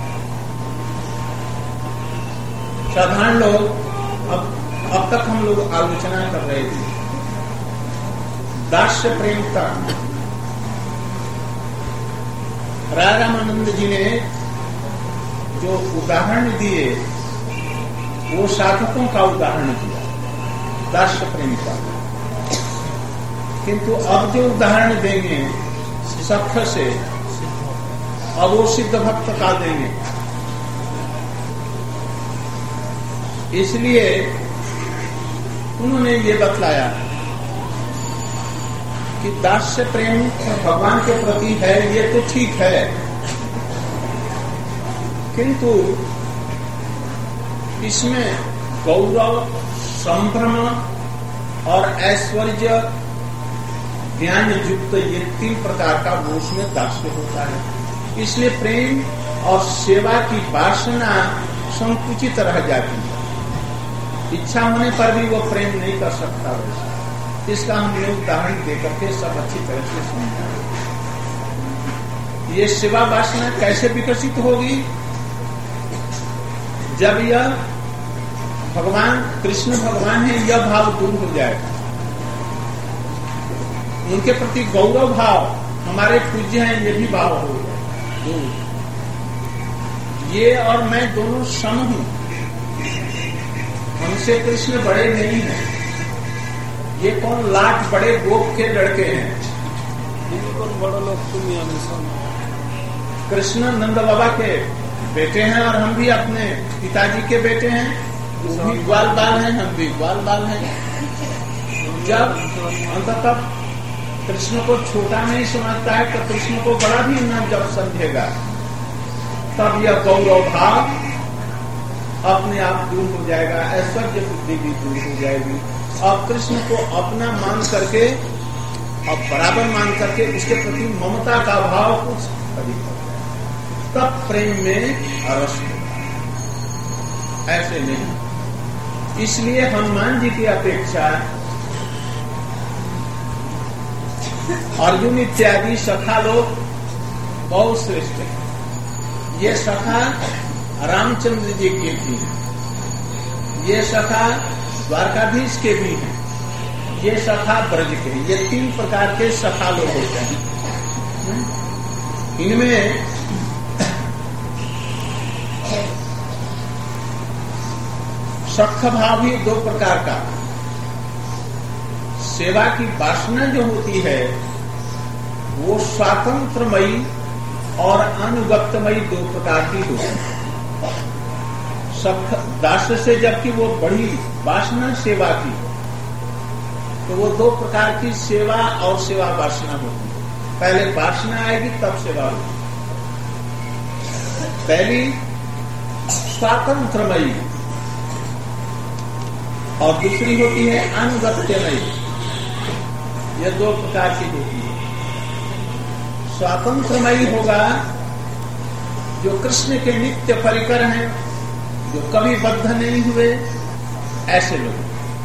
साधारण लोग अब तक हम लोग आलोचना कर रहे थे दास्य प्रेम का। राय रामानंद जी ने जो उदाहरण दिए वो साधकों का उदाहरण दिया दास्य प्रेम का, किंतु अब जो उदाहरण देंगे सख्त से अब वो सिद्ध भक्त का देंगे। इसलिए उन्होंने ये बतलाया कि दास्य प्रेम भगवान के प्रति है, ये तो ठीक है, किंतु इसमें गौरव, संभ्रम और ऐश्वर्य, ज्ञान युक्त, ये 3 प्रकार का वो उसमें दास्य होता है। इसलिए प्रेम और सेवा की वासना संकुचित रह जाती है। इच्छा होने पर भी वो प्रेम नहीं कर सकता वैसा। इसका हमने उदाहरण देकर के सब अच्छी तरह से समझा। ये सेवा वासना कैसे विकसित होगी? जब यह भगवान कृष्ण भगवान है, यह भाव दूर हो जाएगा। उनके प्रति गौरव भाव, हमारे पूज्य हैं, ये भी भाव हो गया। ये और मैं दोनों सम हूं, हमसे कृष्ण बड़े नहीं हैं। ये कौन लाख बड़े गोप के लड़के हैं? बड़े लोग तुम कृष्ण नंद बाबा के बेटे हैं और हम भी अपने पिताजी के बेटे हैं। वो भी ग्वाल बाल हैं, हम भी ग्वाल बाल हैं। जब अंततः कृष्ण को छोटा नहीं समझता है तो कृष्ण को बड़ा भी न जब समझेगा, तब यह गौरव भाव अपने आप दूर हो जाएगा, ऐश्वर्य बुद्धि भी दूर हो जाएगी। और कृष्ण को अपना मान करके और बराबर मान करके उसके प्रति ममता का भाव कुछ अधिक हो जाएगा, तब प्रेम में रस होगा, ऐसे नहीं। इसलिए हनुमान जी की अपेक्षा अर्जुन इत्यादि सखा लोग बहुत श्रेष्ठ है। ये सखा रामचंद्र जी के भी हैं, ये सखा द्वारकाधीश के भी हैं, ये सखा ब्रज के हैं। ये 3 प्रकार के सखा लोग होते हैं। इनमें सख भाव भी 2 प्रकार का। सेवा की वासना जो होती है वो स्वातंत्रमयी और अनुगत्यमयी 2 प्रकार की होती है। दास से जबकि वो बड़ी वासना सेवा की, तो वो दो प्रकार की सेवा और सेवा वासना होती है। पहले वासना आएगी तब सेवा होगी। पहली स्वातंत्रमयी और दूसरी होती है अनुगत्यमयी। ये दो प्रकार की होती है। स्वातंत्रमयी होगा जो कृष्ण के नित्य परिकर हैं, जो कभी बद्ध नहीं हुए, ऐसे लोग।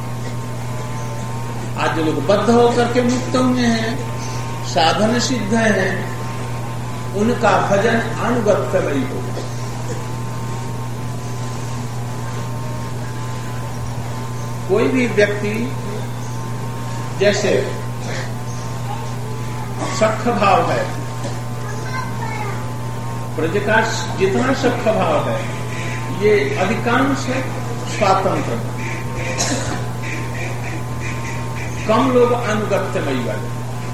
आज जो लोग बद्ध होकर के मुक्त हुए हैं, साधन सिद्ध हैं, उनका भजन अनुगत्यमयी होगा। कोई भी व्यक्ति जैसे सख्य भाव है, प्रजा का जितना सख्य भाव है, ये अधिकांश स्वातंत्र, कम लोग अनुगत्यमयी वाले।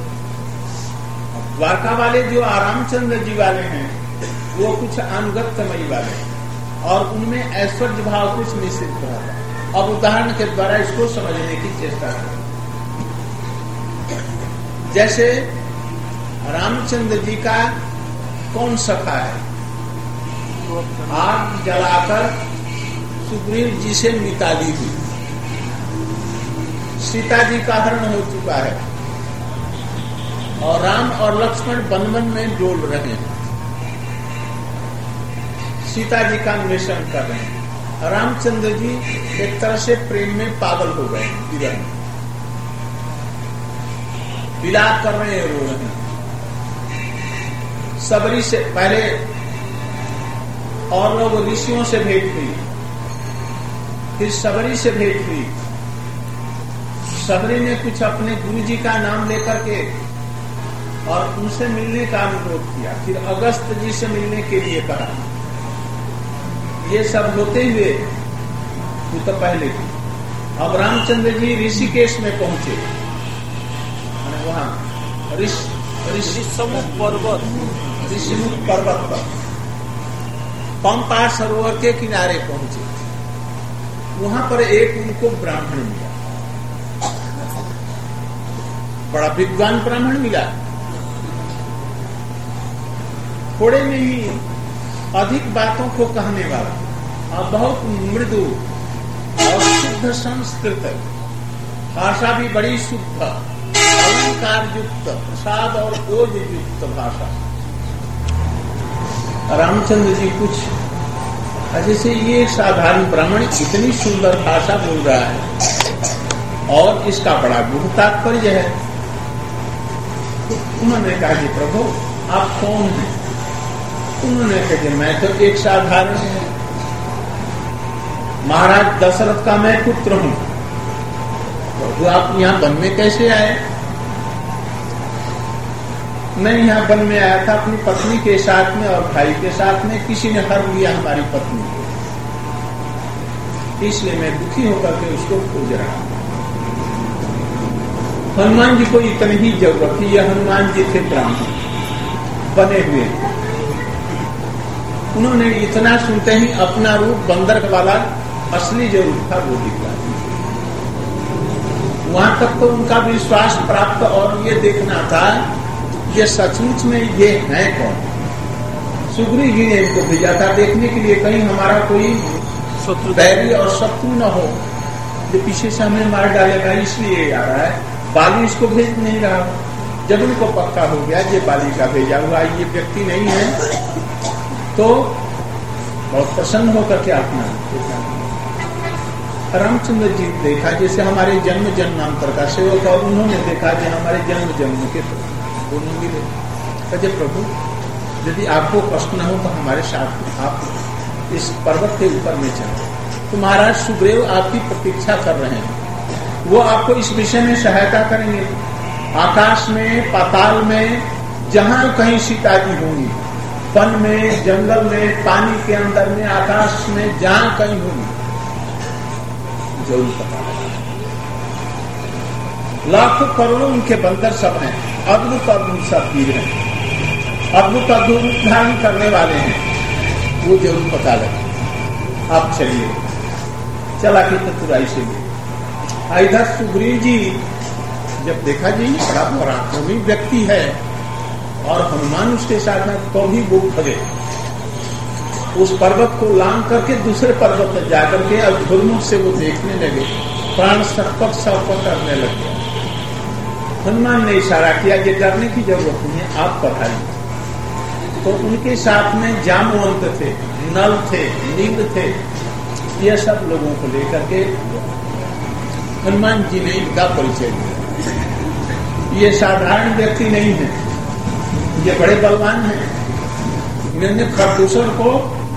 द्वारका वाले जो रामचंद्र जी वाले हैं, वो कुछ अनुगत्यमयी वाले हैं और उनमें ऐश्वर्य भाव कुछ निश्चित रहता है। अब उदाहरण के द्वारा इसको समझने की चेष्टा करें। जैसे रामचंद्र जी का कौन सखा है? आग जलाकर सुग्रीव जी से मिता दी हुई, सीता जी का हरण हो चुका है और राम और लक्ष्मण वन में डोल रहे हैं, सीता जी का अन्वेषण कर रहे हैं। रामचंद्र जी एक तरह से प्रेम में पागल हो गए, विरह में विलाप कर रहे हैं, रो रहे हैं। सबरी से पहले और लोग ऋषियों से भेंट हुई, फिर सबरी से भेंट हुई। सबरी ने कुछ अपने गुरु जी का नाम लेकर के और उनसे मिलने का अनुरोध किया, फिर अगस्त जी से मिलने के लिए कहा। ये सब होते हुए वो तो पहले थी। अब रामचंद्र जी ऋषिकेश में पहुंचे, वहां ऋषिमुख पर्वत पर पंपा सरोवर के किनारे पहुंचे। वहां पर एक उनको ब्राह्मण मिला, बड़ा विद्वान ब्राह्मण मिला। थोड़े में ही अधिक बातों को कहने वाला और बहुत मृदु और शुद्ध संस्कृत, भाषा भी बड़ी शुद्ध, अलंकार युक्त, प्रसाद और ओज युक्त भाषा। रामचंद्र जी कुछ जैसे ये साधारण ब्राह्मण इतनी सुंदर भाषा बोल रहा है और इसका बड़ा गूढ़ तात्पर्य है। तो उन्होंने कहा कि प्रभु आप कौन हैं? उन्होंने कहा मैं तो एक साधारण महाराज दशरथ का मैं पुत्र हूं। प्रभु आप यहाँ वन में कैसे आए? मैं यहाँ वन में आया था अपनी पत्नी के साथ में और भाई के साथ में, किसी ने हर लिया हमारी पत्नी को, इसलिए मैं दुखी होकर के उसको खोज रहा हूं। हनुमान जी को इतनी ही जरूरत थी, यह हनुमान जी थे ब्राह्मण बने हुए। उन्होंने इतना सुनते ही अपना रूप बंदर वाला असली जो रूप था वो दिखला। वहां तक तो उनका विश्वास प्राप्त और ये देखना था ये सचमुच में ये है कौन। सुग्रीव जी ने इनको भेजा था देखने के लिए कहीं हमारा कोई बैरी और शत्रु न हो जो पीछे से हमें मार डालेगा, इसलिए आ रहा है। बाली इसको भेज नहीं रहा। जब उनको पक्का हो गया ये बाली का भेजा हुआ ये व्यक्ति नहीं है, तो बहुत प्रसन्न होकर के अपना रामचंद्र जी देखा जैसे हमारे जन्म जन्मांतर का सेवक, और उन्होंने देखा कि हमारे जन्म जन्म के दोनों मिले। कहे प्रभु यदि आपको कष्ट न हो तो हमारे साथ आप इस पर्वत के ऊपर में चले। तो महाराज सुग्रीव आपकी प्रतीक्षा कर रहे हैं, वो आपको इस विषय में सहायता करेंगे। आकाश में, पाताल में, जहां कहीं सीता जी होंगी, वन में, जंगल में, पानी के अंदर में, आकाश में, जहां कहीं होंगी, जरूर पता है। लाखों करोड़ों उनके बंदर सब हैं, अद्भुत अद्भुत सब वीर हैं, अद्भुत अद्भुत धारण करने वाले हैं, वो जरूर पता लगे। आप चलिए। चला की चतुराई से इधर सुग्रीव जी जब देखा जी बड़ा पराक्रमी व्यक्ति है और हनुमान उसके साथ में, तो भी वो भगे। उस पर्वत को लांग करके दूसरे पर्वत पर जाकर के अब धुरमुख से वो देखने लगे, प्राण सटपट सटपट करने लगे। हनुमान ने इशारा किया कि डरने की जरूरत नहीं है, आप पधारिए। तो उनके साथ में जामवंत थे, नल थे, नील थे, ये सब लोगों को लेकर के हनुमान जी ने इनका परिचय दिया। ये साधारण व्यक्ति नहीं है, ये बड़े बलवान हैं। इन्होंने खरदूषण को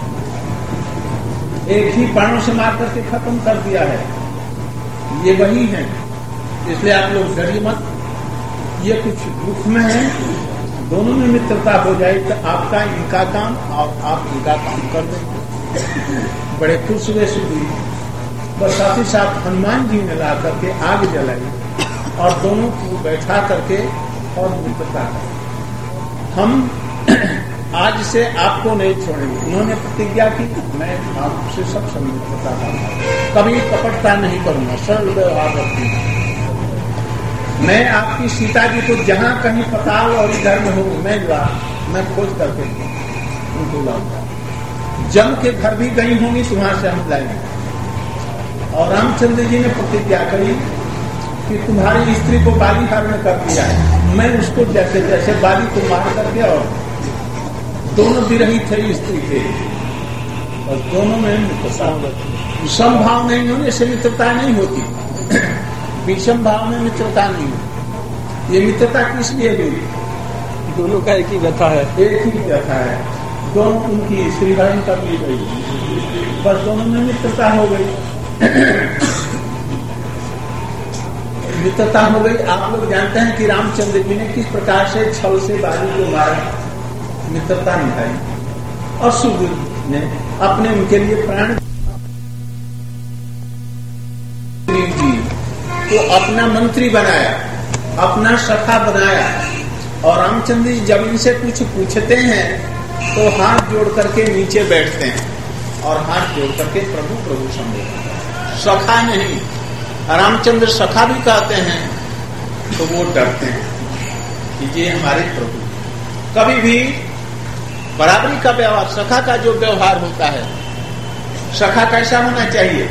एक ही बाणों से मार करके खत्म कर दिया है। ये वही है, इसलिए आप लोग डरिए मत। ये कुछ दुख में है, दोनों में मित्रता हो जाए तो आपका इनका काम और आप इनका काम कर देंगे। बड़े खुश हुए सुग्रीव। बस साथ ही साथ हनुमान जी ने ला करके आग जलाई और दोनों को बैठा करके और मित्रता कर, हम आज से आपको नहीं छोड़ेंगे। उन्होंने प्रतिज्ञा की, मैं आपसे सब मित्रता करूंगा, कभी कपटता नहीं करूंगा, सरल व्यवहार रखूंगा। मैं आपकी सीता जी को जहां कहीं पताल और इधर में हो मैं खोज करके उनको लाऊंगा। जम के घर भी गई होंगी तो वहां से हम लाएंगे। और रामचंद्र जी ने प्रतिज्ञा करी कि तुम्हारी स्त्री को बाली हरण कर दिया है, मैं उसको जैसे जैसे बाली को मार करके, और दोनों विरही थे स्त्री थे और दोनों में मित्रता। समभाव नहीं होने से मित्रता नहीं होती, विषम भाव में मित्रता नहीं होती। ये मित्रता किस लिए हुई? दोनों का एक ही व्यथा है, एक ही व्यथा है, दोनों उनकी स्त्री हरण कर ली गई, बस दोनों में मित्रता हो गई। मित्रता हो गई। आप लोग जानते हैं कि रामचंद्र जी ने किस प्रकार से छल से बाली को मारा, मित्रता निभाई। और सुग्रीव ने अपने उनके लिए प्राण जी को अपना मंत्री बनाया, अपना सखा बनाया। और रामचंद्र जी जब इनसे कुछ पूछते हैं तो हाथ जोड़ करके नीचे बैठते हैं और हाथ जोड़ करके प्रभु प्रभु समझते। सखा नहीं, रामचंद्र सखा भी कहते हैं तो वो डरते हैं कि ये हमारे प्रभु। कभी भी बराबरी का व्यवहार, सखा का जो व्यवहार होता है, सखा कैसा होना चाहिए?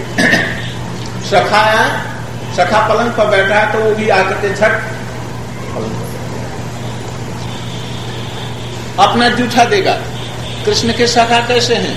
सखा पलंग पर बैठा है तो वो भी आकर के झट पलंग पर अपना जूठा देगा। कृष्ण के सखा कैसे हैं?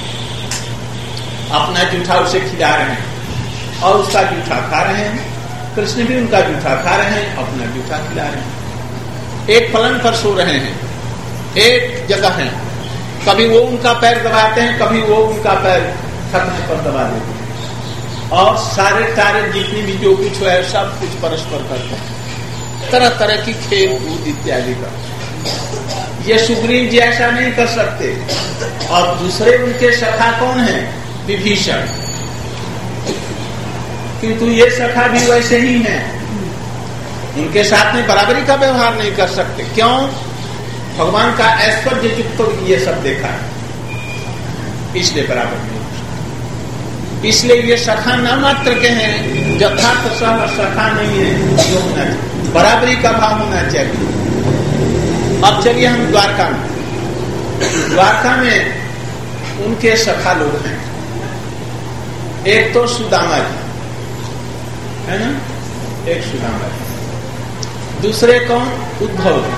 अपना जूठा उसे खिला रहे हैं और उसका जूठा खा रहे हैं। कृष्ण भी उनका जूठा खा रहे हैं, अपना जूठा खिला रहे हैं। एक पलंग पर सो रहे हैं, एक जगह है, कभी वो उनका पैर दबाते हैं, कभी वो उनका पैर थकने पर दबा देते हैं। और सारे कार्य जितनी भी जो कुछ है सब कुछ परस्पर करते हैं, तरह तरह की खेल कूद इत्यादि का। ये सुग्रीव जी ऐसा नहीं कर सकते। और दूसरे उनके सखा कौन है? विभीषण। किंतु ये सखा भी वैसे ही हैं, उनके साथ में बराबरी का व्यवहार नहीं कर सकते। क्यों? भगवान का ऐश्वर्य युक्त तो ये सब देखा है, इसलिए बराबर नहीं हो सकते। इसलिए ये सखा न मात्र के हैं, यथार्थ सखा नहीं है, जो होना चाहिए बराबरी का भाव होना चाहिए। अब चलिए हम द्वारका में। द्वारका में उनके सखा लोग हैं। एक तो सुदामा जी है ना, एक सुदामा जी, दूसरे कौन? उद्धव जी,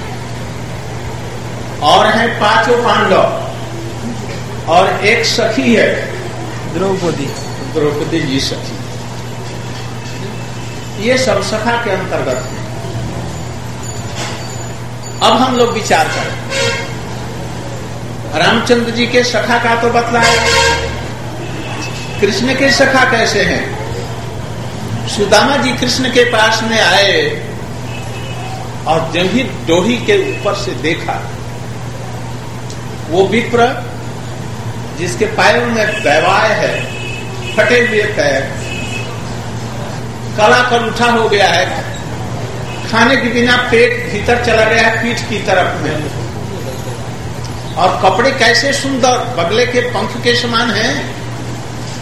और हैं 5 पांडव, और एक सखी है द्रौपदी जी सखी। ये सब सखा के अंतर्गत है। अब हम लोग विचार करें, रामचंद्र जी के सखा का तो बतलाया, कृष्ण के सखा कैसे हैं? सुदामा जी कृष्ण के पास में आए और जब ही डोही के ऊपर से देखा, वो विप्र जिसके पैरों में वैवाय है, फटे हुए पैर, काला कर उठा हो गया है, खाने के बिना पेट भीतर चला गया है पीठ की तरफ में, और कपड़े कैसे सुंदर बगले के पंख के समान हैं,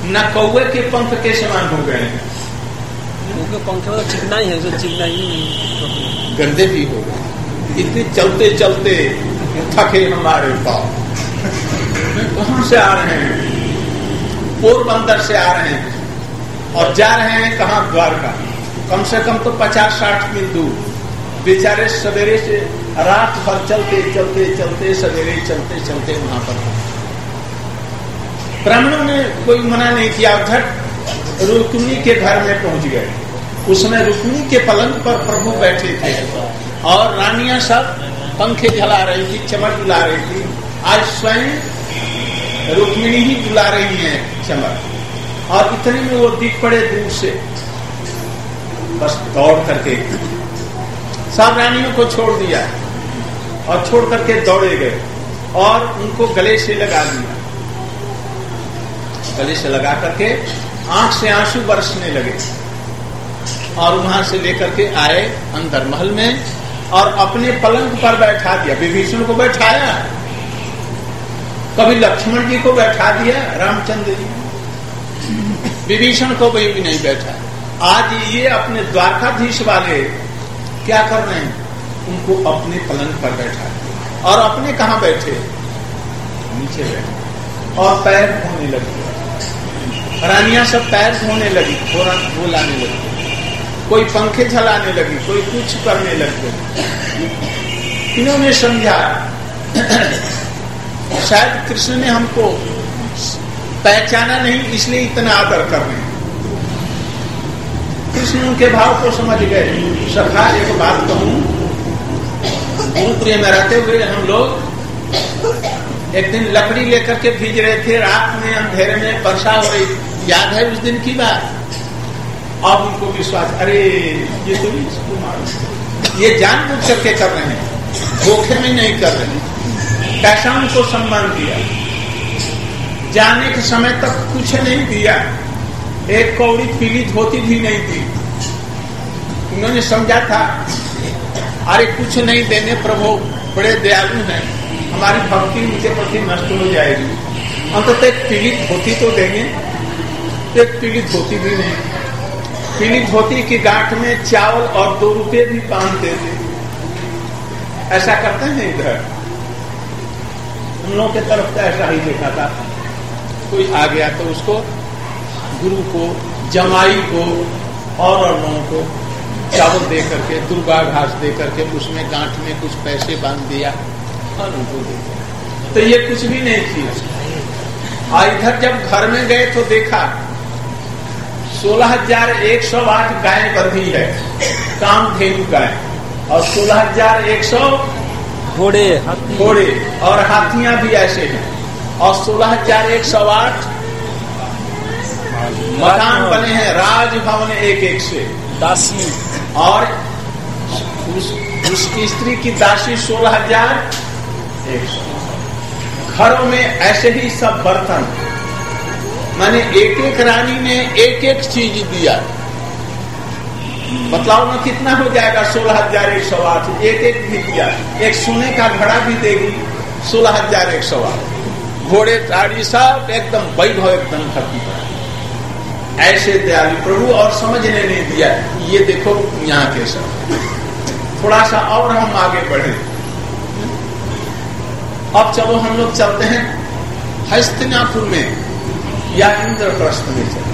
न कौवे के पंख के समान हो गए हैं। उनके पंख में चिकनाई है, जो चिकनाई गंदे भी हो गए। इतने चलते चलते थके हमारे पाँव। कहाँ से आ रहे हैं? पोरबंदर से आ रहे हैं और जा रहे हैं कहाँ? द्वारका। कम से कम तो 50-60 मील दूर। बेचारे सवेरे से रात भर चलते चलते चलते सवेरे चलते चलते वहां पर। ब्राह्मणों ने कोई मना नहीं किया, झट रुक्मिणी के घर में पहुंच गए। उसमें रुक्मिणी के पलंग पर प्रभु बैठे थे और रानियां सब पंखे जला रही थी, चमक बुला रही थी। आज स्वयं रुक्मिणी ही बुला रही है चमक। और इतने में वो दिख पड़े दूर से, बस दौड़ करके सब रानियों को छोड़ दिया और छोड़ करके दौड़े गए और उनको गले से लगा दिया। गले से लगा करके आंख से आंसू बरसने लगे और वहां से लेकर के आए अंदर महल में और अपने पलंग पर बैठा दिया। विभीषण को बैठाया, कभी लक्ष्मण जी को बैठा दिया, रामचंद्र जी, विभीषण को भी नहीं बैठा। आज ये अपने द्वारकाधीश वाले क्या कर रहे हैं? उनको अपने पलंग पर बैठा और अपने कहाँ बैठे? नीचे बैठे और पैर धोने लगी। रानियां सब पैर धोने लगी, वो लाने लगी, कोई पंखे झलाने लगी, कोई कुछ करने लग गई। इन्होंने समझा शायद कृष्ण ने हमको पहचाना नहीं, इसलिए इतना आदर कर रहे हैं। कृष्ण उनके भाव को समझ गए। सखा एक बात कहूं, गुरु प्रिय में रहते हुए हम लोग एक दिन लकड़ी लेकर के भीज रहे थे, रात में अंधेरे में वर्षा हो रही, याद है उस दिन की बात? अब उनको विश्वास, अरे ये तो इसको मारो, ये जानबूझ करके कर रहे हैं, धोखे में नहीं कर रहे हैं। कैसा उनको सम्मान दिया, जाने के समय तक कुछ नहीं दिया, एक कौड़ी पीली धोती भी नहीं दी। उन्होंने समझा था अरे कुछ नहीं देने, प्रभु बड़े दयालु हैं, हमारी भक्ति उनके प्रति नष्ट हो जाएगी। अंततः एक पीली धोती तो देंगे, एक पीली धोती भी नहीं। पीली धोती की गांठ में चावल और 2 रुपये भी बांध देते। ऐसा करते हैं इधर, उन लोगों के तरफ तो ऐसा ही देखा था। कोई आ गया तो उसको, गुरु को, जमाई को और लोगों को चावल दे करके, दुर्गा घास दे करके, उसमें गांठ में कुछ पैसे बांध दिया और उनको दे दिया। तो ये कुछ भी नहीं थी। और इधर जब घर में गए तो देखा 16,108 गाय बंधी है, कामधेनु गाय, और 16,100 घोड़े और हाथियां भी ऐसे हैं, और 16,108 मकान बने हैं, राजभवन एक से, दासी, और उसकी स्त्री की दासी 16,100। घरों में ऐसे ही सब बर्तन, माने एक एक रानी ने एक एक चीज दिया। बतलाओ ना कितना हो जाएगा? 16,108, एक एक भी दिया। एक सोने का घड़ा भी देगी, 16,108। घोड़े गाड़ी सब एकदम वैभव, एकदम धरती पर। ऐसे दयालु प्रभु, और समझने नहीं दिया। ये देखो यहाँ के सब। थोड़ा सा और हम आगे बढ़े। अब चलो हम लोग चलते हैं हस्तिनापुर में या इंद्रप्रस्थ में चलते।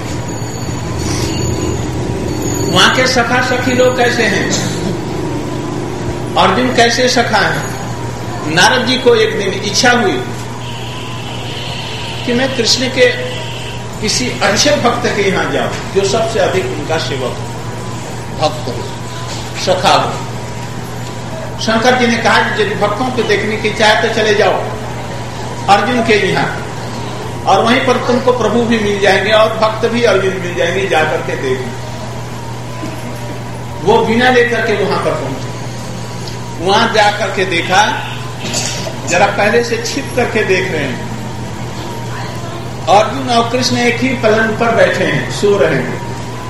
वहां के सखा सखी लोग कैसे हैं, अर्जुन कैसे सखा है। नारद जी को एक दिन इच्छा हुई कि मैं कृष्ण के किसी अच्छे भक्त के यहाँ जाऊं, जो सबसे अधिक उनका सेवक भक्त हो, सखा हो। शंकर जी ने कहा कि यदि भक्तों को देखने की इच्छा है तो चले जाओ अर्जुन के यहाँ, और वहीं पर तुमको प्रभु भी मिल जाएंगे और भक्त भी अर्जुन मिल जाएंगे, जाकर के देखो। वो बिना लेकर के वहां पर पहुंचे। वहां जाकर के देखा, जरा पहले से छिप करके देख रहे हैं। अर्जुन और कृष्ण एक ही पलंग पर बैठे हैं, सो रहे हैं,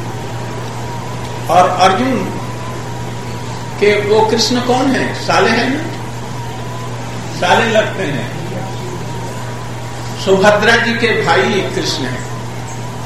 और अर्जुन के वो कृष्ण कौन है? साले हैं ना, साले लगते हैं। सुभद्रा जी के भाई कृष्ण हैं।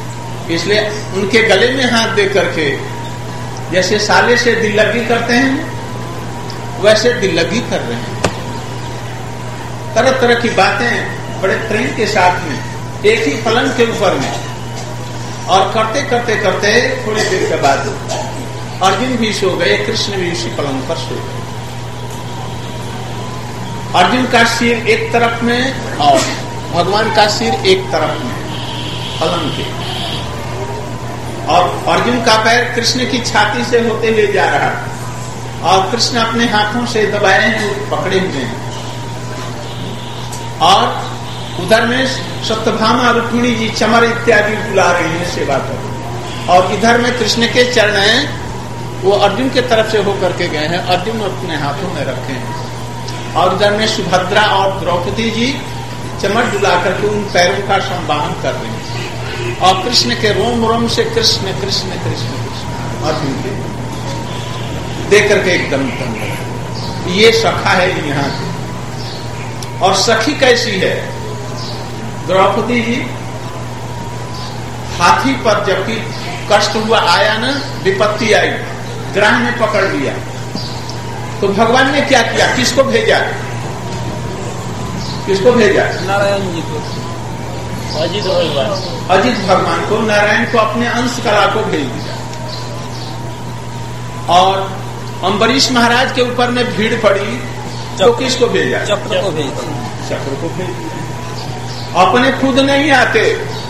इसलिए उनके गले में हाथ दे करके जैसे साले से दिल लगी करते हैं वैसे दिल लगी कर रहे हैं। तरह तरह की बातें बड़े प्रेम के साथ में एक ही पलंग के ऊपर में, और करते करते करते थोड़ी देर के बाद अर्जुन भी सो गए, कृष्ण भी उसी पलंग पर सो गए। अर्जुन का सिर एक तरफ में और भगवान का सिर एक तरफ में पलंग के, और अर्जुन का पैर कृष्ण की छाती से होते हुए जा रहा और कृष्ण अपने हाथों से दबाए हैं, पकड़े हुए हैं। और उधर में सत्यभामा रुक्मिणी जी चमर इत्यादि बुला रही हैं सेवा कर, और इधर में कृष्ण के चरण हैं वो अर्जुन के तरफ से होकर के गए हैं, अर्जुन अपने हाथों में रखे हैं। और इधर में सुभद्रा और द्रौपदी जी चमर डुला करके उन पैरों का संवाहन कर रहे हैं, और कृष्ण के रोम रोम से कृष्ण कृष्ण कृष्ण कृष्ण अर्जुन के देख करके एकदम ये सखा है यहाँ से। और सखी कैसी है द्रौपदी जी, हाथी पर जबकि कष्ट हुआ आया ना, विपत्ति आई, ग्रह में पकड़ लिया, तो भगवान ने क्या किया, किसको भेजा, किसको भेजा, नारायण जी को, अजित भगवान को, नारायण को अपने अंश कला को भेज दिया। और अम्बरीश महाराज के ऊपर में भीड़ पड़ी तो किसको भेजा, चक्र को भेज, चक्र को भेज दिया। अपने खुद नहीं आते,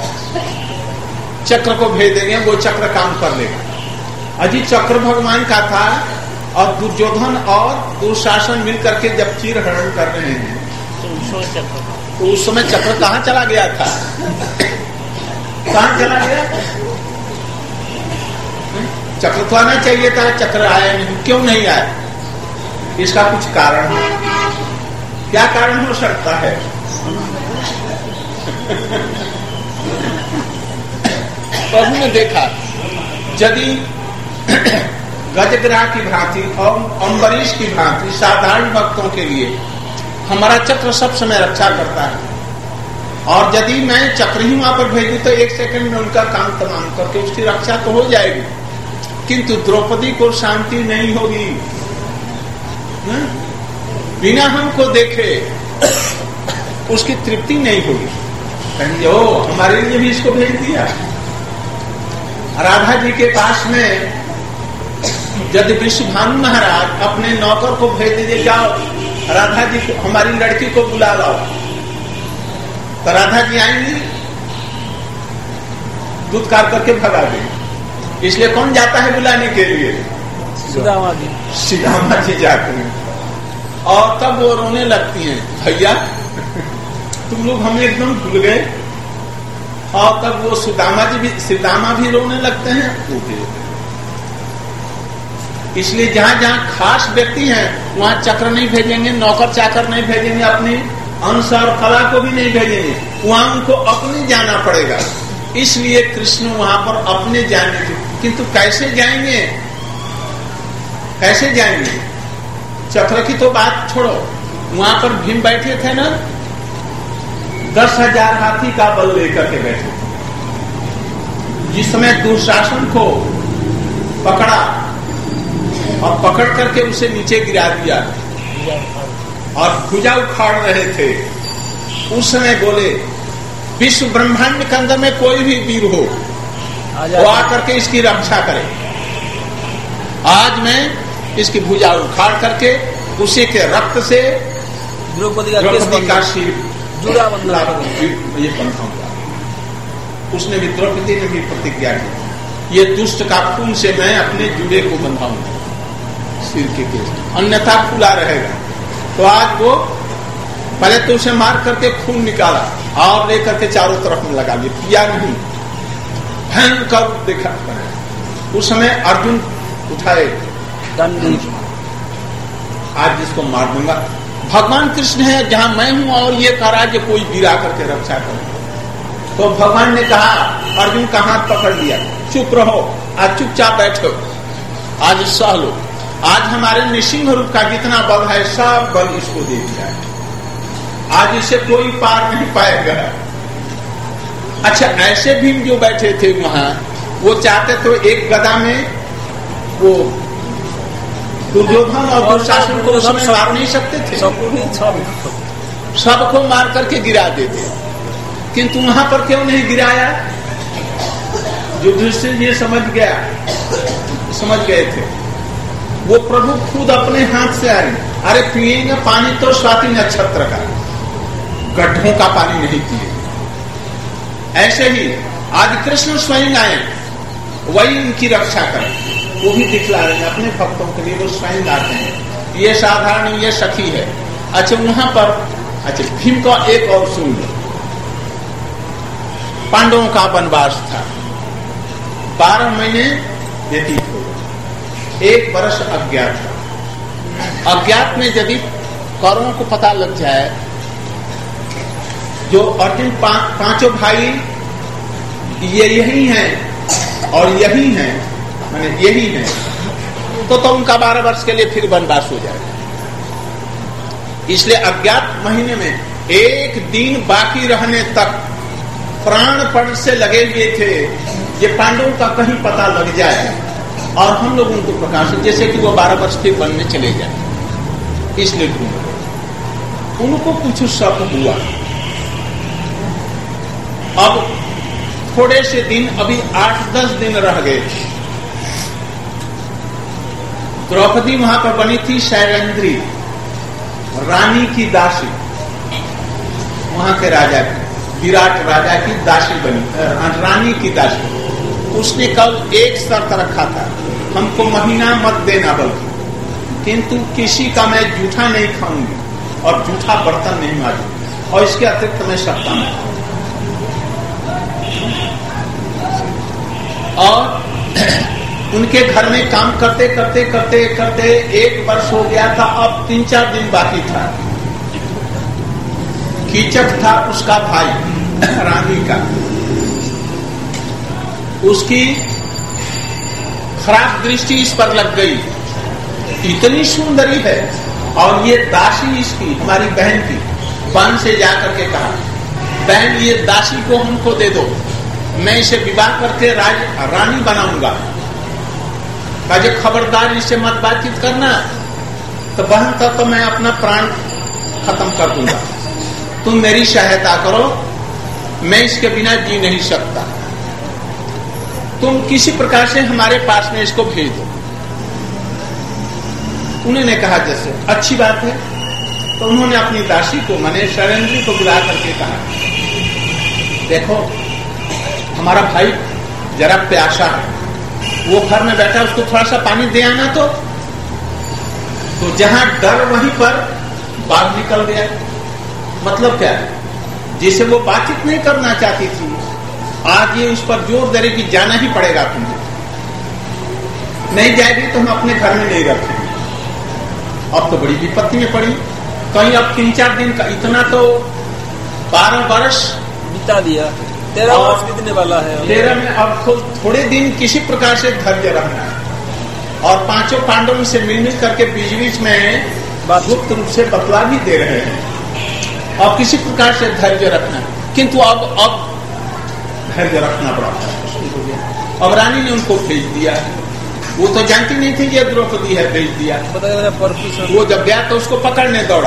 चक्र को भेज देंगे, वो चक्र काम कर लेगा। अजित चक्र भगवान का था, और दुर्योधन और दुशासन मिल करके जब चीर हरण कर रहे हैं तो उस समय चक्र कहाँ चला गया था, कहाँ चला गया, चक्र तो आना चाहिए था, चक्र आया नहीं, क्यों नहीं आया, इसका कुछ कारण है। क्या कारण हो सकता है, प्रभु ने देखा यदि गजग्राह की भांति और अम्बरीश की भांति साधारण भक्तों के लिए हमारा चक्र सब समय रक्षा करता है, और यदि मैं चक्र ही वहां पर भेजूं तो एक सेकंड में उनका काम तमाम करके उसकी रक्षा तो हो जाएगी, किंतु द्रौपदी को शांति नहीं होगी, बिना हमको देखे उसकी तृप्ति नहीं होगी। कहेंगे ओ हमारे लिए भी इसको भेज दिया। राधा जी के पास में यदि विश्वभानु महाराज अपने नौकर को भेज दीजिए, जाओ राधा जी को, हमारी लड़की को बुला लाओ, तो राधा जी आएंगी, दूध कार करके भगा देंगे। इसलिए कौन जाता है बुलाने के लिए, सुदामा जी, सुदामा जी जाते हैं, और तब वो रोने लगती हैं, भैया तुम लोग हमें एकदम भूल गए, और तब वो सुदामा भी रोने लगते हैं, वो भी। इसलिए जहां जहां खास व्यक्ति हैं वहां चक्र नहीं भेजेंगे, नौकर चाकर नहीं भेजेंगे, अपनी अंश और कला को भी नहीं भेजेंगे, वहां उनको अपने जाना पड़ेगा। इसलिए कृष्ण वहां पर अपने जाने के, किंतु कैसे जाएंगे, कैसे जाएंगे, चक्र की तो बात छोड़ो, वहां पर भीम बैठे थे ना, 10,000 हाथी का बल लेकर के बैठे, जिस समय दुशासन को पकड़ा और पकड़ करके उसे नीचे गिरा दिया और भुजा उखाड़ रहे थे, उस समय बोले विश्व ब्रह्मांड के अंदर में कोई भी वीर हो वो आकर के इसकी रक्षा करे, आज मैं इसकी भुजा उखाड़ करके उसी के रक्त से द्रौपदी का सिर जुड़ा ये बंधाऊंगा। उसने भी, द्रौपदी ने भी प्रतिज्ञा की, ये दुष्ट का खून से मैं अपने जुड़े को बंधाऊंगा सिर के केस, अन्यथा खुला रहेगा। तो आज वो पहले तो उसे मार करके खून निकाला और लेकर के चारों तरफ में लगा लिया, पिया नहीं, भयंकर देखा। उस समय अर्जुन उठाए, आज जिसको मार दूंगा, भगवान कृष्ण है जहां मैं हूं और ये कह रहा कि कोई गिरा करके रक्षा करे। तो भगवान ने कहा, अर्जुन का हाथ पकड़ लिया, चुप रहो, आज चुपचाप बैठो, आज सह लो, आज हमारे नृसिंह रूप का जितना बल है सब बल इसको दे दिया है, आज इसे कोई पार नहीं पाएगा। अच्छा, ऐसे भीम जो बैठे थे वहां, वो चाहते तो एक गदा में वो दुर्योधन और दुशासन को उसमें मार नहीं सकते थे, सबको मार करके गिरा देते, किंतु वहां पर क्यों नहीं गिराया? युधिष्ठिर ये समझ गए थे, वो प्रभु खुद अपने हाथ से आए। अरे पिएंगे पानी तो स्वाति नक्षत्र का, गड्ढों का पानी नहीं पिए। ऐसे ही आज कृष्ण स्वयं आए, वही इनकी रक्षा करें, वो भी दिखला रहे हैं अपने भक्तों के लिए, वो स्वयं आते हैं। ये साधारण, ये सखी है। अच्छा, वहां पर अच्छा भीम का एक और सुन लो। पांडवों का वनवास था, 12 महीने व्यतीत हो गए, 1 वर्ष अज्ञात था। अज्ञात में यदि कौरवों को पता लग जाए, जो अर्जुन पांचों भाई ये यही हैं और यही हैं, माने यही हैं, तो उनका 12 वर्ष के लिए फिर वनवास हो जाएगा। इसलिए अज्ञात महीने में 1 दिन बाकी रहने तक प्राणपण से लगे हुए थे, ये पांडवों का कहीं पता लग जाए और हम लोग उनको प्रकाशित, जैसे कि वो 12 वर्ष फिर वन में चले जाए। इसलिए उनको कुछ शक हुआ। अब थोड़े से दिन, अभी 8-10 दिन रह गए थे। द्रौपदी वहां पर बनी थी शैलेंद्री, रानी की दासी, वहां के राजा की, विराट राजा की दासी बनी, रानी की दासी। उसने कल एक शर्त रखा था, हमको महीना मत देना, बल्कि किंतु किसी का मैं जूठा नहीं खाऊंगी और जूठा बर्तन नहीं मारूंगी, और इसके अतिरिक्त मैं सत्ता में। और उनके घर में काम करते करते करते करते 1 वर्ष हो गया था। अब 3-4 दिन बाकी था। कीचक था उसका भाई, रानी का, उसकी खराब दृष्टि इस पर लग गई। इतनी सुंदरी है, और ये दासी इसकी, हमारी बहन की, बहन से जाकर के कहा, बहन ये दासी को हमको दे दो, मैं इसे विवाह करके रानी बनाऊंगा। कहा खबरदार इससे मत बातचीत करना, तो बहन तब तो मैं अपना प्राण खत्म कर दूंगा, तुम मेरी सहायता करो, मैं इसके बिना जी नहीं सकता, तुम किसी प्रकार से हमारे पास में इसको भेज दो। उन्होंने कहा जैसे अच्छी बात है। तो उन्होंने अपनी दासी को, माने शैलेंद्री को बुला करके कहा, देखो हमारा भाई जरा प्यासा है, वो घर में बैठा, उसको थोड़ा सा पानी दे आना। तो जहां डर वहीं पर बात निकल गया। मतलब क्या है, जिसे वो बातचीत नहीं करना चाहती थी, आज ये उस पर जोर दे रही कि जाना ही पड़ेगा, तुमको नहीं जाएगी तो हम अपने घर में नहीं रखेंगे। अब तो बड़ी विपत्ति में पड़ी। कहीं अब 3-4 दिन का, इतना तो 12 वर्ष बिता दिया, 13 वर्ष बीतने वाला है। 13 में अब थोड़े दिन किसी प्रकार से धैर्य रहना है, और 5 पांडवों से मिल करके बीच बीच में गुप्त रूप से बतला भी दे रहे हैं, और किसी प्रकार से धैर्य रखना। किंतु अब धैर्य रखना पड़ा। अब रानी ने उनको भेज दिया। वो तो जानती नहीं थी कि द्रौपदी है, भेज दिया। वो जब गया तो उसको पकड़ने दौड़ा